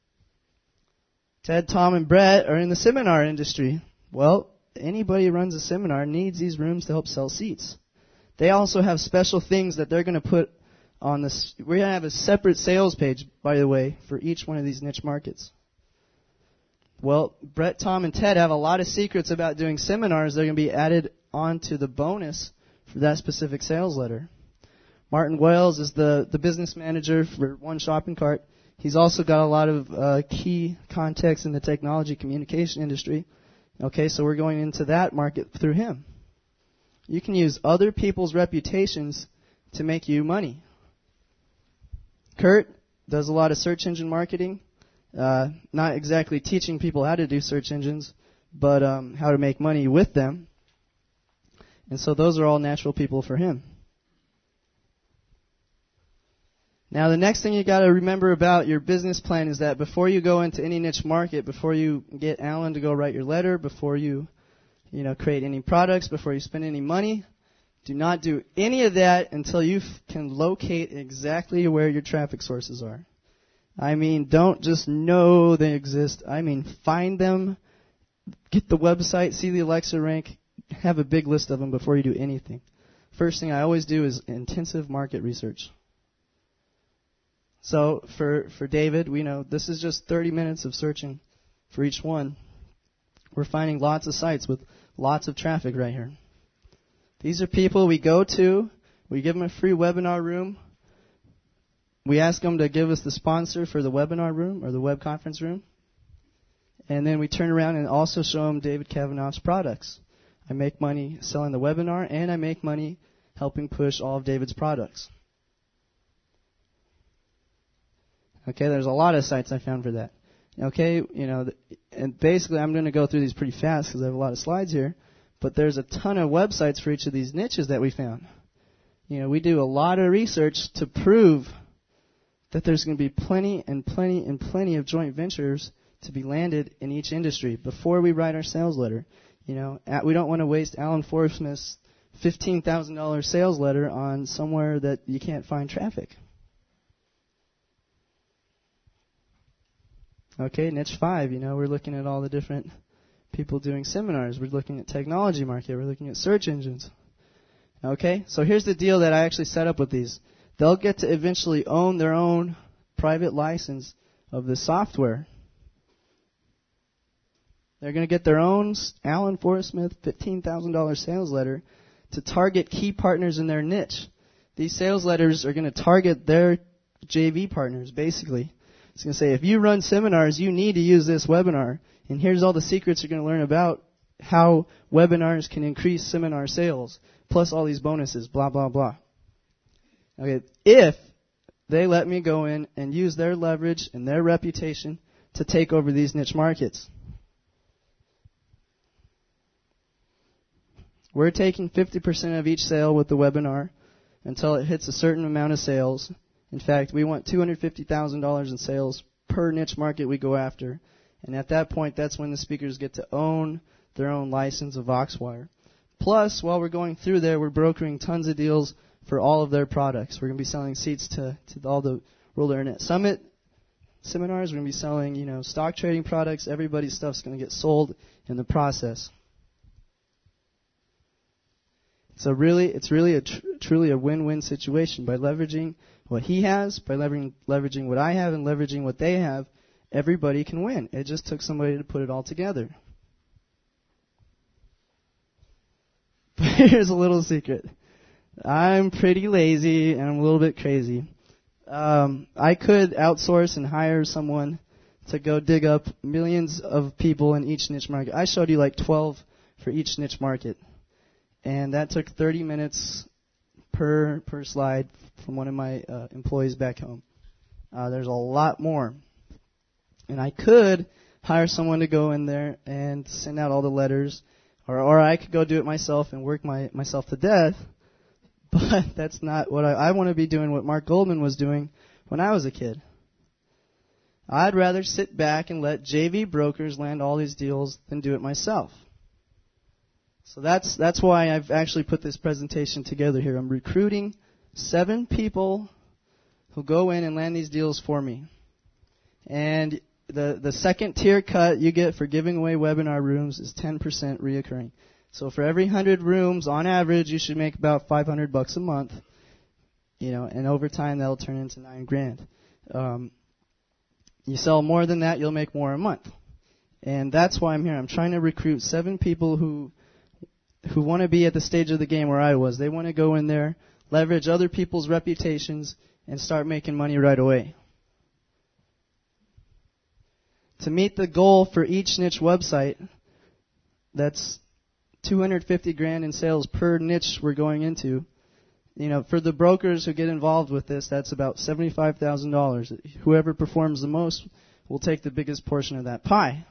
Ted, Tom, and Brett are in the seminar industry. Well, anybody who runs a seminar needs these rooms to help sell seats. They also have special things that they're going to put on this. We're going to have a separate sales page, by the way, for each one of these niche markets. Well, Brett, Tom, and Ted have a lot of secrets about doing seminars. They're going to be added onto the bonus for that specific sales letter. Martin Wales is the business manager for One Shopping Cart. He's also got a lot of key contacts in the technology communication industry. Okay, so we're going into that market through him. You can use other people's reputations to make you money. Kurt does a lot of search engine marketing. Not exactly teaching people how to do search engines, but how to make money with them. And so those are all natural people for him. Now, the next thing you got to remember about your business plan is that before you go into any niche market, before you get Alan to go write your letter, before you create any products before you spend any money. Do not do any of that until you can locate exactly where your traffic sources are. I mean, don't just know they exist. I mean, find them, get the website, see the Alexa rank, have a big list of them before you do anything. First thing I always do is intensive market research. So for David, we know this is just 30 minutes of searching for each one. We're finding lots of sites with lots of traffic right here. These are people we go to. We give them a free webinar room. We ask them to give us the sponsor for the webinar room or the web conference room. And then we turn around and also show them David Kavanagh's products. I make money selling the webinar, and I make money helping push all of David's products. Okay, there's a lot of sites I found for that. Okay, and basically I'm going to go through these pretty fast because I have a lot of slides here. But there's a ton of websites for each of these niches that we found. We do a lot of research to prove that there's going to be plenty and plenty and plenty of joint ventures to be landed in each industry before we write our sales letter. We don't want to waste Alan Forrest-Smith's $15,000 sales letter on somewhere that you can't find traffic. Okay, niche 5, we're looking at all the different people doing seminars. We're looking at technology market. We're looking at search engines. Okay, so here's the deal that I actually set up with these. They'll get to eventually own their own private license of the software. They're going to get their own Alan Forrest-Smith $15,000 sales letter to target key partners in their niche. These sales letters are going to target their JV partners, basically. It's going to say, if you run seminars, you need to use this webinar. And here's all the secrets you're going to learn about how webinars can increase seminar sales, plus all these bonuses, blah, blah, blah. Okay, if they let me go in and use their leverage and their reputation to take over these niche markets. We're taking 50% of each sale with the webinar until it hits a certain amount of sales. In fact, we want $250,000 in sales per niche market we go after. And at that point, that's when the speakers get to own their own license of Voxwire. Plus, while we're going through there, we're brokering tons of deals for all of their products. We're going to be selling seats to all the World Internet Summit seminars. We're going to be selling, stock trading products. Everybody's stuff's going to get sold in the process. So it's really truly a win-win situation. By leveraging what he has, by leveraging what I have, and leveraging what they have, everybody can win. It just took somebody to put it all together. But here's a little secret. I'm pretty lazy, and I'm a little bit crazy. I could outsource and hire someone to go dig up millions of people in each niche market. I showed you like 12 for each niche market. And that took 30 minutes per slide from one of my employees back home. There's a lot more. And I could hire someone to go in there and send out all the letters, or I could go do it myself and work myself to death. But that's not what I want to be doing what Mark Goldman was doing when I was a kid. I'd rather sit back and let JV brokers land all these deals than do it myself. So that's why I've actually put this presentation together here. I'm recruiting 7 people who go in and land these deals for me. And the second tier cut you get for giving away webinar rooms is 10% reoccurring. So for every 100 rooms, on average, you should make about $500 a month. And over time that'll turn into $9,000. You sell more than that, you'll make more a month. And that's why I'm here. I'm trying to recruit 7 people who want to be at the stage of the game where I was. They want to go in there, leverage other people's reputations, and start making money right away. To meet the goal for each niche website, that's $250,000 in sales per niche we're going into. For the brokers who get involved with this, that's about $75,000. Whoever performs the most will take the biggest portion of that pie.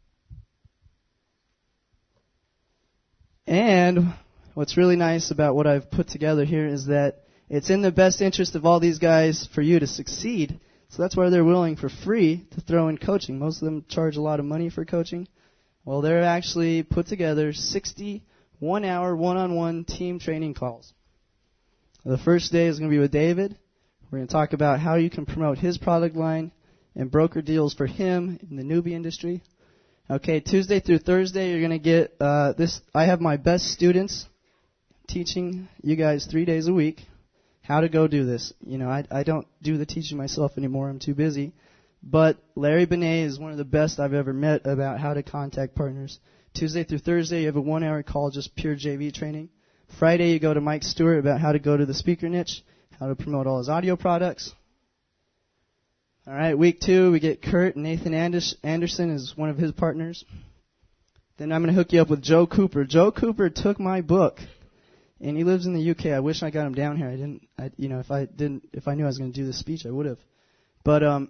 And what's really nice about what I've put together here is that it's in the best interest of all these guys for you to succeed. So that's why they're willing for free to throw in coaching. Most of them charge a lot of money for coaching. Well, they're actually put together 60 one-hour, one-on-one team training calls. The first day is going to be with David. We're going to talk about how you can promote his product line and broker deals for him in the newbie industry. Okay, Tuesday through Thursday, you're going to get this. I have my best students teaching you guys 3 days a week how to go do this. You know, I don't do the teaching myself anymore. I'm too busy. But Larry Benet is one of the best I've ever met about how to contact partners. Tuesday through Thursday, you have a 1-hour call, just pure JV training. Friday, you go to Mike Stewart about how to go to the speaker niche, how to promote all his audio products. All right, week 2, we get Kurt. Nathan Anderson is one of his partners. Then I'm going to hook you up with Joe Cooper. Joe Cooper took my book, and he lives in the UK. I wish I got him down here. If I knew I was going to do this speech, I would have. But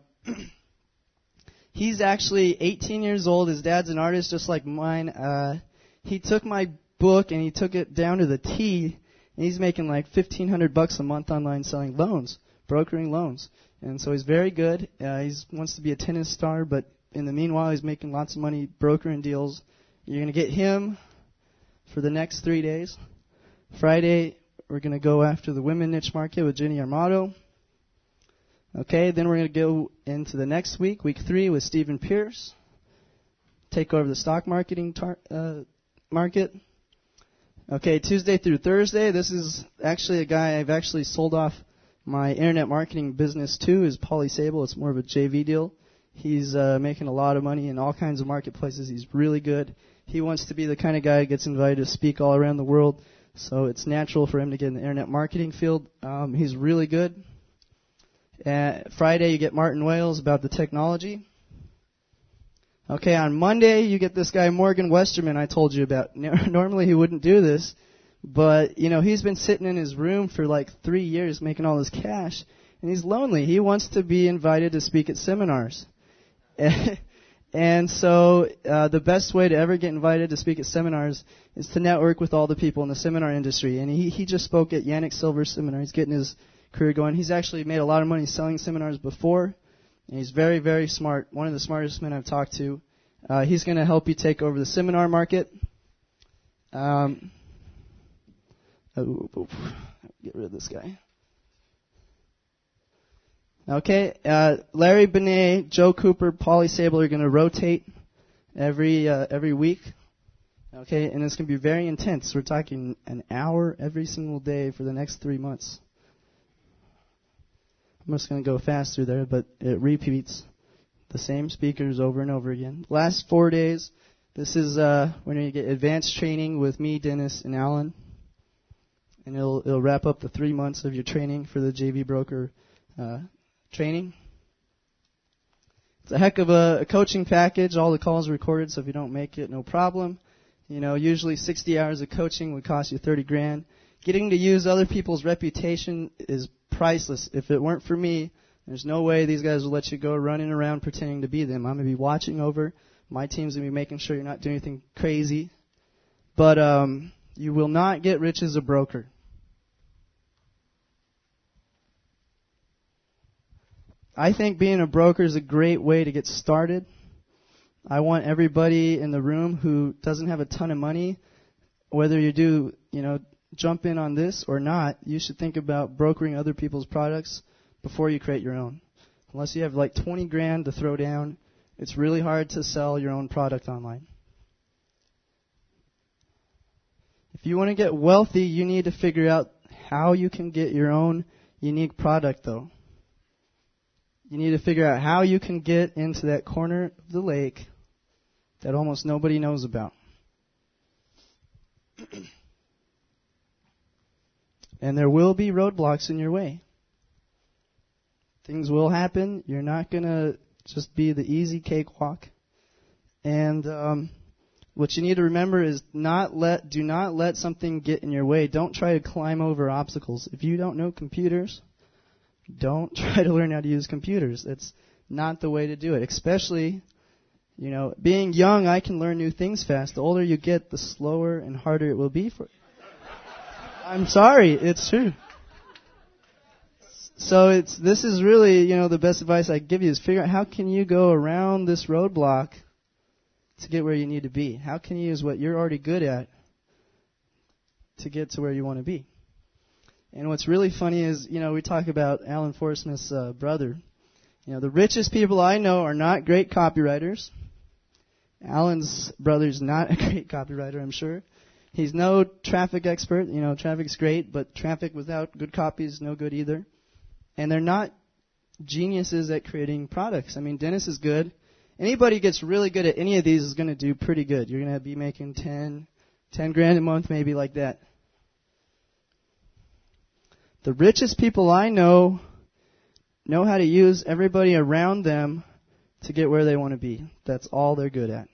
he's actually 18 years old. His dad's an artist just like mine. He took my book and he took it down to the T, and he's making like $1,500 a month online selling loans, brokering loans. And so he's very good. He wants to be a tennis star, but in the meanwhile, he's making lots of money brokering deals. You're going to get him for the next 3 days. Friday, we're going to go after the women niche market with Jenny Armato. Okay, then we're going to go into the next week, week 3, with Stephen Pierce. Take over the stock marketing market. Okay, Tuesday through Thursday, this is actually a guy I've actually sold off my internet marketing business to, is Paulie Sable. It's more of a JV deal. He's making a lot of money in all kinds of marketplaces. He's really good. He wants to be the kind of guy who gets invited to speak all around the world, so it's natural for him to get in the internet marketing field. He's really good. Friday, you get Martin Wales about the technology. Okay, on Monday, you get this guy Morgan Westerman I told you about. Normally he wouldn't do this, but, you know, he's been sitting in his room for like 3 years making all this cash, and he's lonely. He wants to be invited to speak at seminars. And so the best way to ever get invited to speak at seminars is to network with all the people in the seminar industry. And he just spoke at Yannick Silver's seminar. He's getting his career going. He's actually made a lot of money selling seminars before, and he's very, very smart, one of the smartest men I've talked to. He's going to help you take over the seminar market. Get rid of this guy. Okay, Larry Benet, Joe Cooper, Paulie Sable are going to rotate every week. Okay, and it's going to be very intense. We're talking an hour every single day for the next 3 months. I'm just going to go fast through there, but it repeats the same speakers over and over again. Last 4 days, this is when you get advanced training with me, Dennis, and Alan. And it'll wrap up the 3 months of your training for the JV Broker training. It's a heck of a coaching package. All the calls are recorded, so if you don't make it, no problem. You know, usually 60 hours of coaching would cost you $30,000. Getting to use other people's reputation is priceless. If it weren't for me, there's no way these guys will let you go running around pretending to be them. I'm going to be watching over. My team's going to be making sure you're not doing anything crazy. But you will not get rich as a broker. I think being a broker is a great way to get started. I want everybody in the room who doesn't have a ton of money, whether you do, jump in on this or not, you should think about brokering other people's products before you create your own. Unless you have like $20,000 to throw down, it's really hard to sell your own product online. If you want to get wealthy, you need to figure out how you can get your own unique product, though. You need to figure out how you can get into that corner of the lake that almost nobody knows about. And there will be roadblocks in your way. Things will happen. You're not going to just be the easy cakewalk. And what you need to remember is do not let something get in your way. Don't try to climb over obstacles. If you don't know computers, don't try to learn how to use computers. It's not the way to do it. Especially, being young, I can learn new things fast. The older you get, the slower and harder it will be for you. I'm sorry, it's true. So this is really, the best advice I can give you is figure out how can you go around this roadblock to get where you need to be? How can you use what you're already good at to get to where you want to be? And what's really funny is, we talk about Alan Forrest's brother. The richest people I know are not great copywriters. Alan's brother's not a great copywriter, I'm sure. He's no traffic expert. Traffic's great, but traffic without good copy is no good either. And they're not geniuses at creating products. I mean, Dennis is good. Anybody who gets really good at any of these is going to do pretty good. You're going to be making 10 grand a month, maybe like that. The richest people I know how to use everybody around them to get where they want to be. That's all they're good at.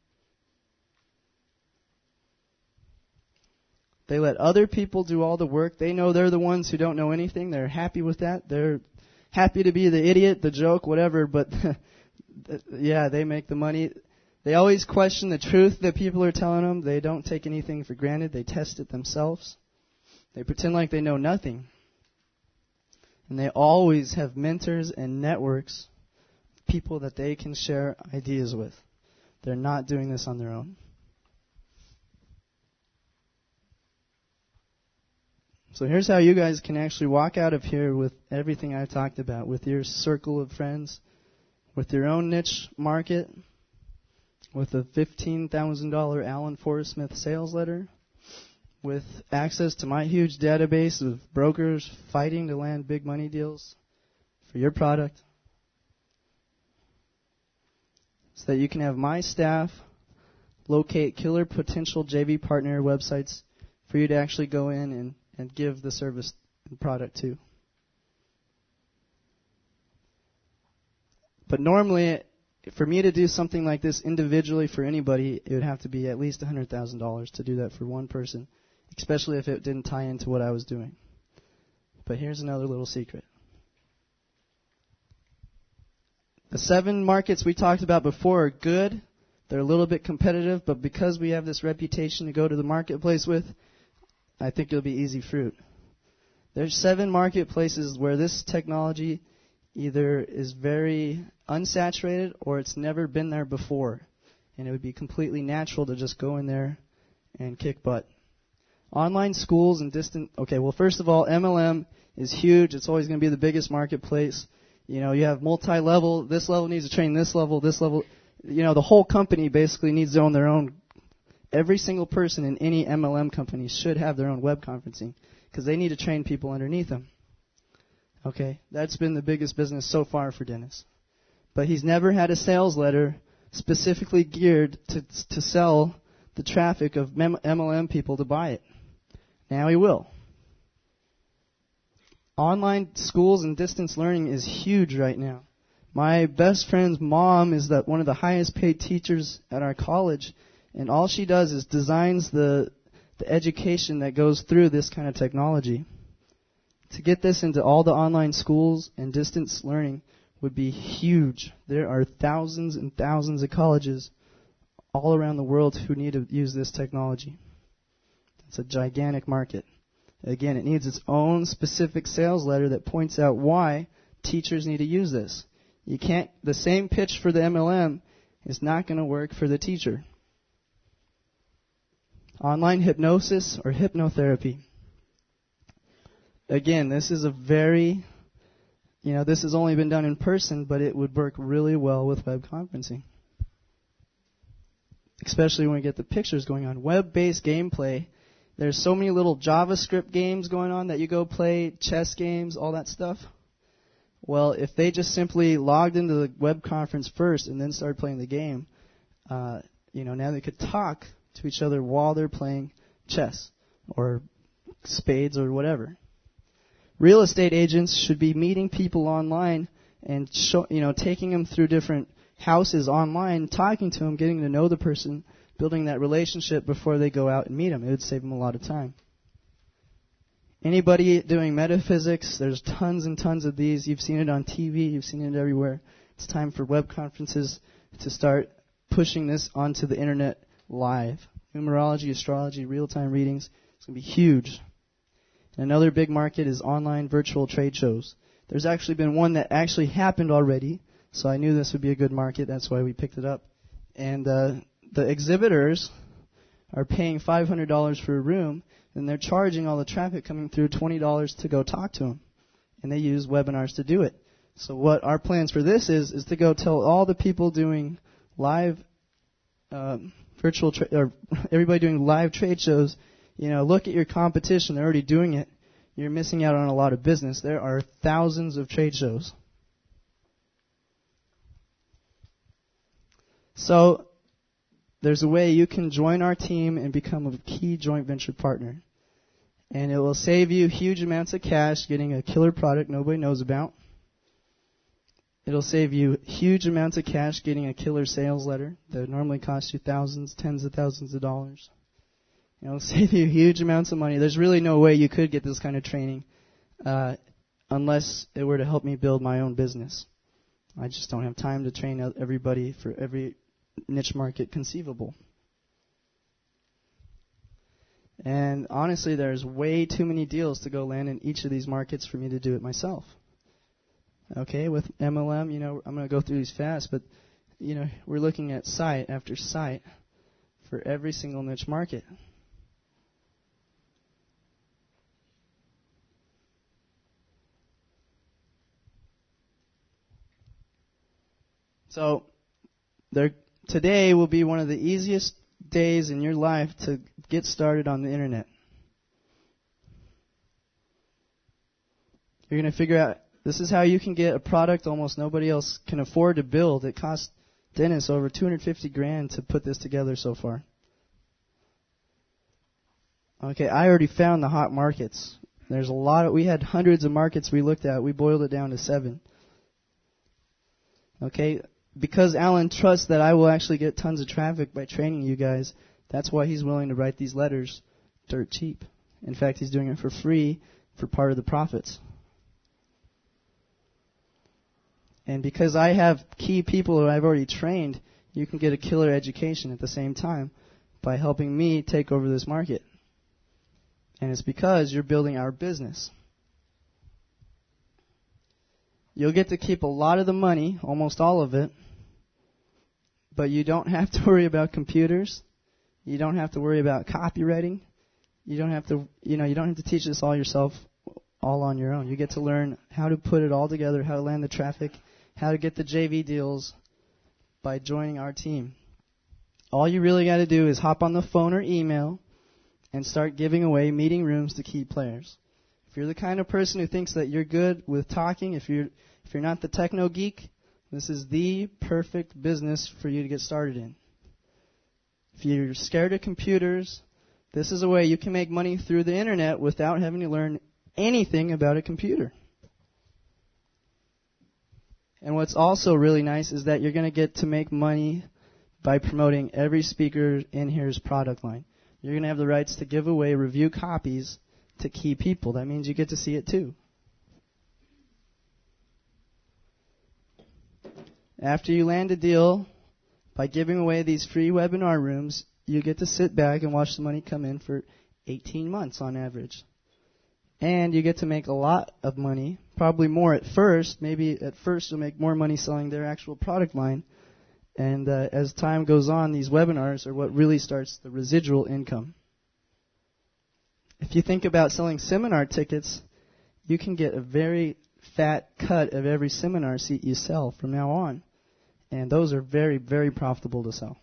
They let other people do all the work. They know they're the ones who don't know anything. They're happy with that. They're happy to be the idiot, the joke, whatever, but yeah, they make the money. They always question the truth that people are telling them. They don't take anything for granted. They test it themselves. They pretend like they know nothing. And they always have mentors and networks, people that they can share ideas with. They're not doing this on their own. So here's how you guys can actually walk out of here with everything I talked about, with your circle of friends, with your own niche market, with a $15,000 Alan Forrest Smith sales letter, with access to my huge database of brokers fighting to land big money deals for your product, so that you can have my staff locate killer potential JV partner websites for you to actually go in and give the service and product to. But normally, for me to do something like this individually for anybody, it would have to be at least $100,000 to do that for one person, especially if it didn't tie into what I was doing. But here's another little secret. The 7 markets we talked about before are good. They're a little bit competitive, but because we have this reputation to go to the marketplace with, I think it'll be easy fruit. There's 7 marketplaces where this technology either is very unsaturated or it's never been there before. And it would be completely natural to just go in there and kick butt. Online schools and first of all, MLM is huge. It's always going to be the biggest marketplace. You have multi-level. This level needs to train this level, this level. The whole company basically needs to own their own. Every single person in any MLM company should have their own web conferencing because they need to train people underneath them. Okay, that's been the biggest business so far for Dennis. But he's never had a sales letter specifically geared to sell the traffic of MLM people to buy it. Now he will. Online schools and distance learning is huge right now. My best friend's mom is one of the highest paid teachers at our college, and all she does is designs the education that goes through this kind of technology. To get this into all the online schools and distance learning would be huge. There are thousands and thousands of colleges all around the world who need to use this technology. It's a gigantic market. Again, it needs its own specific sales letter that points out why teachers need to use this. The same pitch for the MLM is not going to work for the teacher. Online hypnosis or hypnotherapy. Again, this is this has only been done in person, but it would work really well with web conferencing. Especially when we get the pictures going on. Web-based gameplay. There's so many little JavaScript games going on that you go play, chess games, all that stuff. Well, if they just simply logged into the web conference first and then started playing the game, now they could talk to each other while they're playing chess or spades or whatever. Real estate agents should be meeting people online and taking them through different houses online, talking to them, getting to know the person, building that relationship before they go out and meet them. It would save them a lot of time. Anybody doing metaphysics, there's tons and tons of these. You've seen it on TV. You've seen it everywhere. It's time for web conferences to start pushing this onto the internet live. Numerology, astrology, real-time readings. It's going to be huge. And another big market is online virtual trade shows. There's actually been one that actually happened already, so I knew this would be a good market. That's why we picked it up. And the exhibitors are paying $500 for a room, and they're charging all the traffic coming through $20 to go talk to them. And they use webinars to do it. So what our plans for this is to go tell all the people doing live or everybody doing live trade shows, look at your competition. They're already doing it. You're missing out on a lot of business. There are thousands of trade shows. So there's a way you can join our team and become a key joint venture partner. And it will save you huge amounts of cash getting a killer product nobody knows about. It'll save you huge amounts of cash getting a killer sales letter that would normally cost you thousands, tens of thousands of dollars. It'll save you huge amounts of money. There's really no way you could get this kind of training unless it were to help me build my own business. I just don't have time to train everybody for every niche market conceivable. And honestly, there's way too many deals to go land in each of these markets for me to do it myself. Okay, with MLM, I'm going to go through these fast, but, we're looking at site after site for every single niche market. So, today will be one of the easiest days in your life to get started on the internet. You're going to figure out this is how you can get a product almost nobody else can afford to build. It cost Dennis over $250,000 to put this together so far. Okay, I already found the hot markets. There's we had hundreds of markets we looked at. We boiled it down to 7. Okay, because Alan trusts that I will actually get tons of traffic by training you guys, that's why he's willing to write these letters dirt cheap. In fact, he's doing it for free for part of the profits. And because I have key people who I've already trained, you can get a killer education at the same time by helping me take over this market. And it's because you're building our business. You'll get to keep a lot of the money, almost all of it, but you don't have to worry about computers. You don't have to worry about copywriting. You don't have to, you don't have to teach this all yourself, all on your own. You get to learn how to put it all together, how to land the traffic, how to get the JV deals by joining our team. All you really got to do is hop on the phone or email and start giving away meeting rooms to key players. If you're the kind of person who thinks that you're good with talking, if you're not the techno geek, this is the perfect business for you to get started in. If you're scared of computers, this is a way you can make money through the internet without having to learn anything about a computer. And what's also really nice is that you're going to get to make money by promoting every speaker in here's product line. You're going to have the rights to give away review copies to key people. That means you get to see it too. After you land a deal, by giving away these free webinar rooms, you get to sit back and watch the money come in for 18 months on average. And you get to make a lot of money, probably more at first. Maybe at first you'll make more money selling their actual product line. And as time goes on, these webinars are what really starts the residual income. If you think about selling seminar tickets, you can get a very fat cut of every seminar seat you sell from now on. And those are very, very profitable to sell.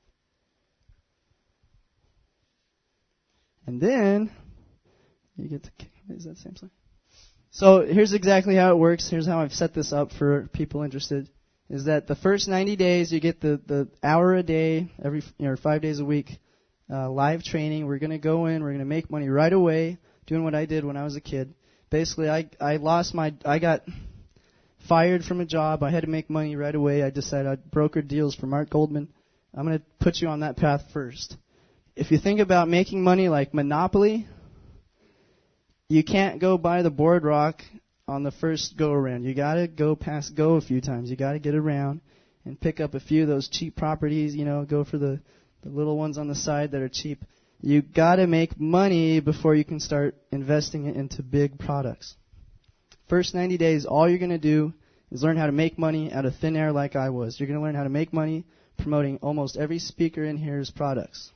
And then you get to... Is that the same slide? So here's exactly how it works. Here's how I've set this up for people interested. Is that the first 90 days you get the hour a day, every 5 days a week, live training. We're going to go in. We're going to make money right away, doing what I did when I was a kid. Basically, I got fired from a job. I had to make money right away. I decided I'd broker deals for Mark Goldman. I'm going to put you on that path first. If you think about making money like Monopoly, you can't go buy the boardwalk on the first go-around. You got to go past go a few times. You got to get around and pick up a few of those cheap properties, go for the little ones on the side that are cheap. You got to make money before you can start investing it into big products. First 90 days, all you're going to do is learn how to make money out of thin air like I was. You're going to learn how to make money promoting almost every speaker in here's products.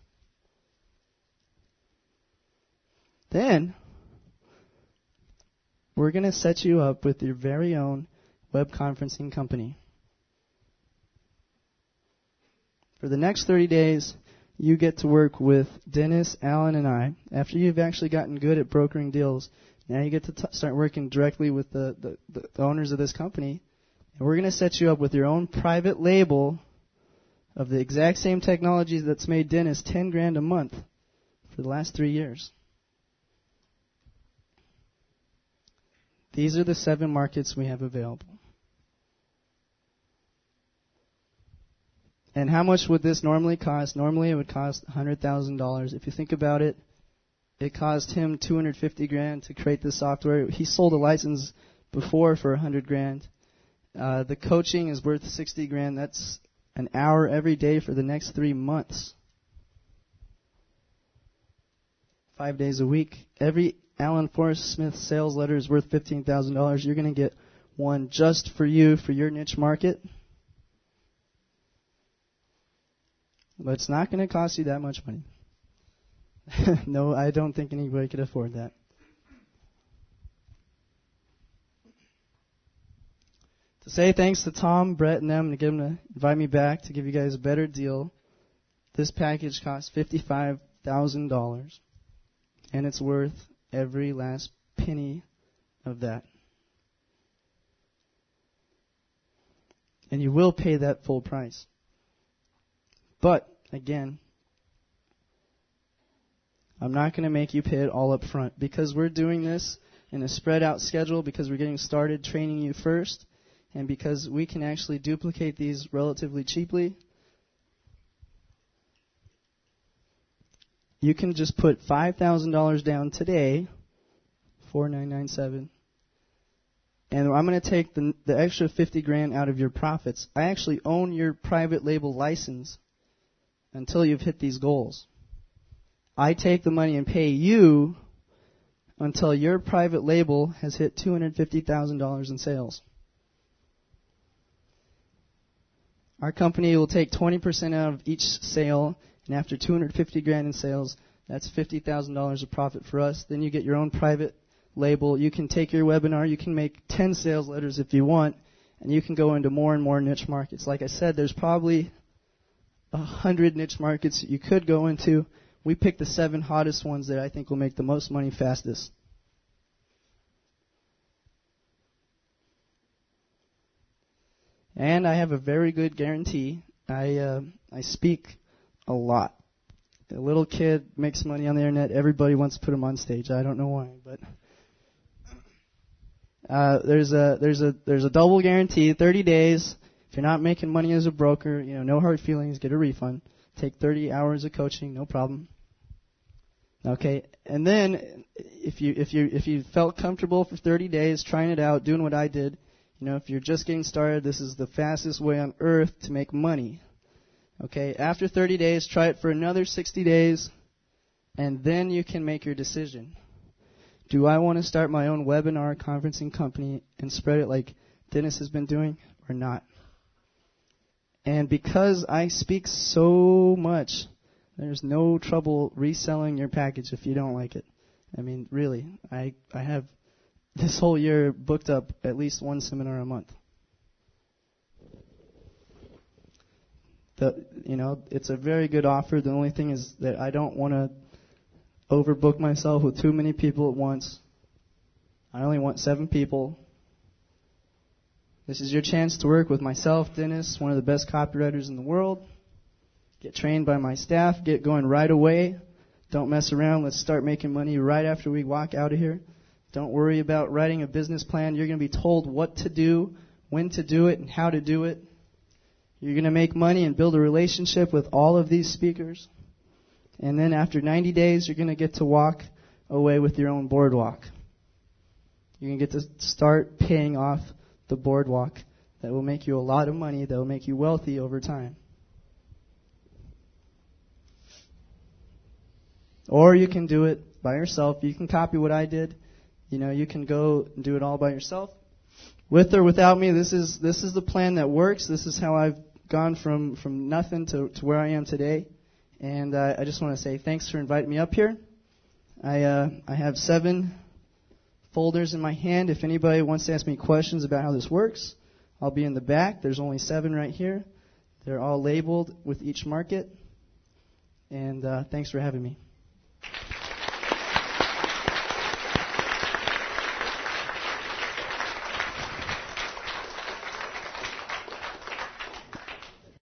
Then, we're going to set you up with your very own web conferencing company. For the next 30 days, you get to work with Dennis, Alan, and I. After you've actually gotten good at brokering deals, now you get to start working directly with the owners of this company. And we're going to set you up with your own private label of the exact same technology that's made Dennis $10,000 a month for the last 3 years. These are the 7 markets we have available. And how much would this normally cost? Normally it would cost $100,000. If you think about it, it cost him $250,000 to create this software. He sold a license before for $100,000. The coaching is worth $60,000. That's an hour every day for the next 3 months. 5 days a week. Every Alan Forrest Smith sales letter is worth $15,000. You're going to get one just for you, for your niche market. But it's not going to cost you that much money. No, I don't think anybody could afford that. To say thanks to Tom, Brett, and them to get them to invite me back to give you guys a better deal, this package costs $55,000, and it's worth every last penny of that. And you will pay that full price. But, again, I'm not going to make you pay it all up front because we're doing this in a spread out schedule because we're getting started training you first and because we can actually duplicate these relatively cheaply. You can just put $5,000 down today, $4,997, and I'm going to take the extra $50,000 out of your profits. I actually own your private label license until you've hit these goals. I take the money and pay you until your private label has hit $250,000 in sales. Our company will take 20% out of each sale, and after $250,000 in sales, that's $50,000 of profit for us. Then you get your own private label. You can take your webinar. You can make 10 sales letters if you want, and you can go into more and more niche markets. Like I said, there's probably 100 niche markets you could go into. We picked the 7 hottest ones that I think will make the most money fastest. And I have a very good guarantee. I speak a lot. A little kid makes money on the internet. Everybody wants to put him on stage. I don't know why, but there's a double guarantee, 30 days. If you're not making money as a broker, no hard feelings, get a refund. Take 30 hours of coaching, no problem. Okay, and then if you felt comfortable for 30 days trying it out, doing what I did, if you're just getting started, this is the fastest way on earth to make money. Okay, after 30 days, try it for another 60 days, and then you can make your decision. Do I want to start my own webinar conferencing company and spread it like Dennis has been doing or not? And because I speak so much, there's no trouble reselling your package if you don't like it. I mean, really, I have this whole year booked up at least one seminar a month. It's a very good offer. The only thing is that I don't want to overbook myself with too many people at once. I only want 7 people. This is your chance to work with myself, Dennis, one of the best copywriters in the world. Get trained by my staff. Get going right away. Don't mess around. Let's start making money right after we walk out of here. Don't worry about writing a business plan. You're going to be told what to do, when to do it, and how to do it. You're going to make money and build a relationship with all of these speakers. And then after 90 days, you're going to get to walk away with your own boardwalk. You're going to get to start paying off the boardwalk that will make you a lot of money, that will make you wealthy over time. Or you can do it by yourself. You can copy what I did. You can go and do it all by yourself. With or without me, this is the plan that works. This is how I've gone from nothing to where I am today. And I just want to say thanks for inviting me up here. I have 7 folders in my hand. If anybody wants to ask me questions about how this works, I'll be in the back. There's only 7 right here. They're all labeled with each market. And thanks for having me.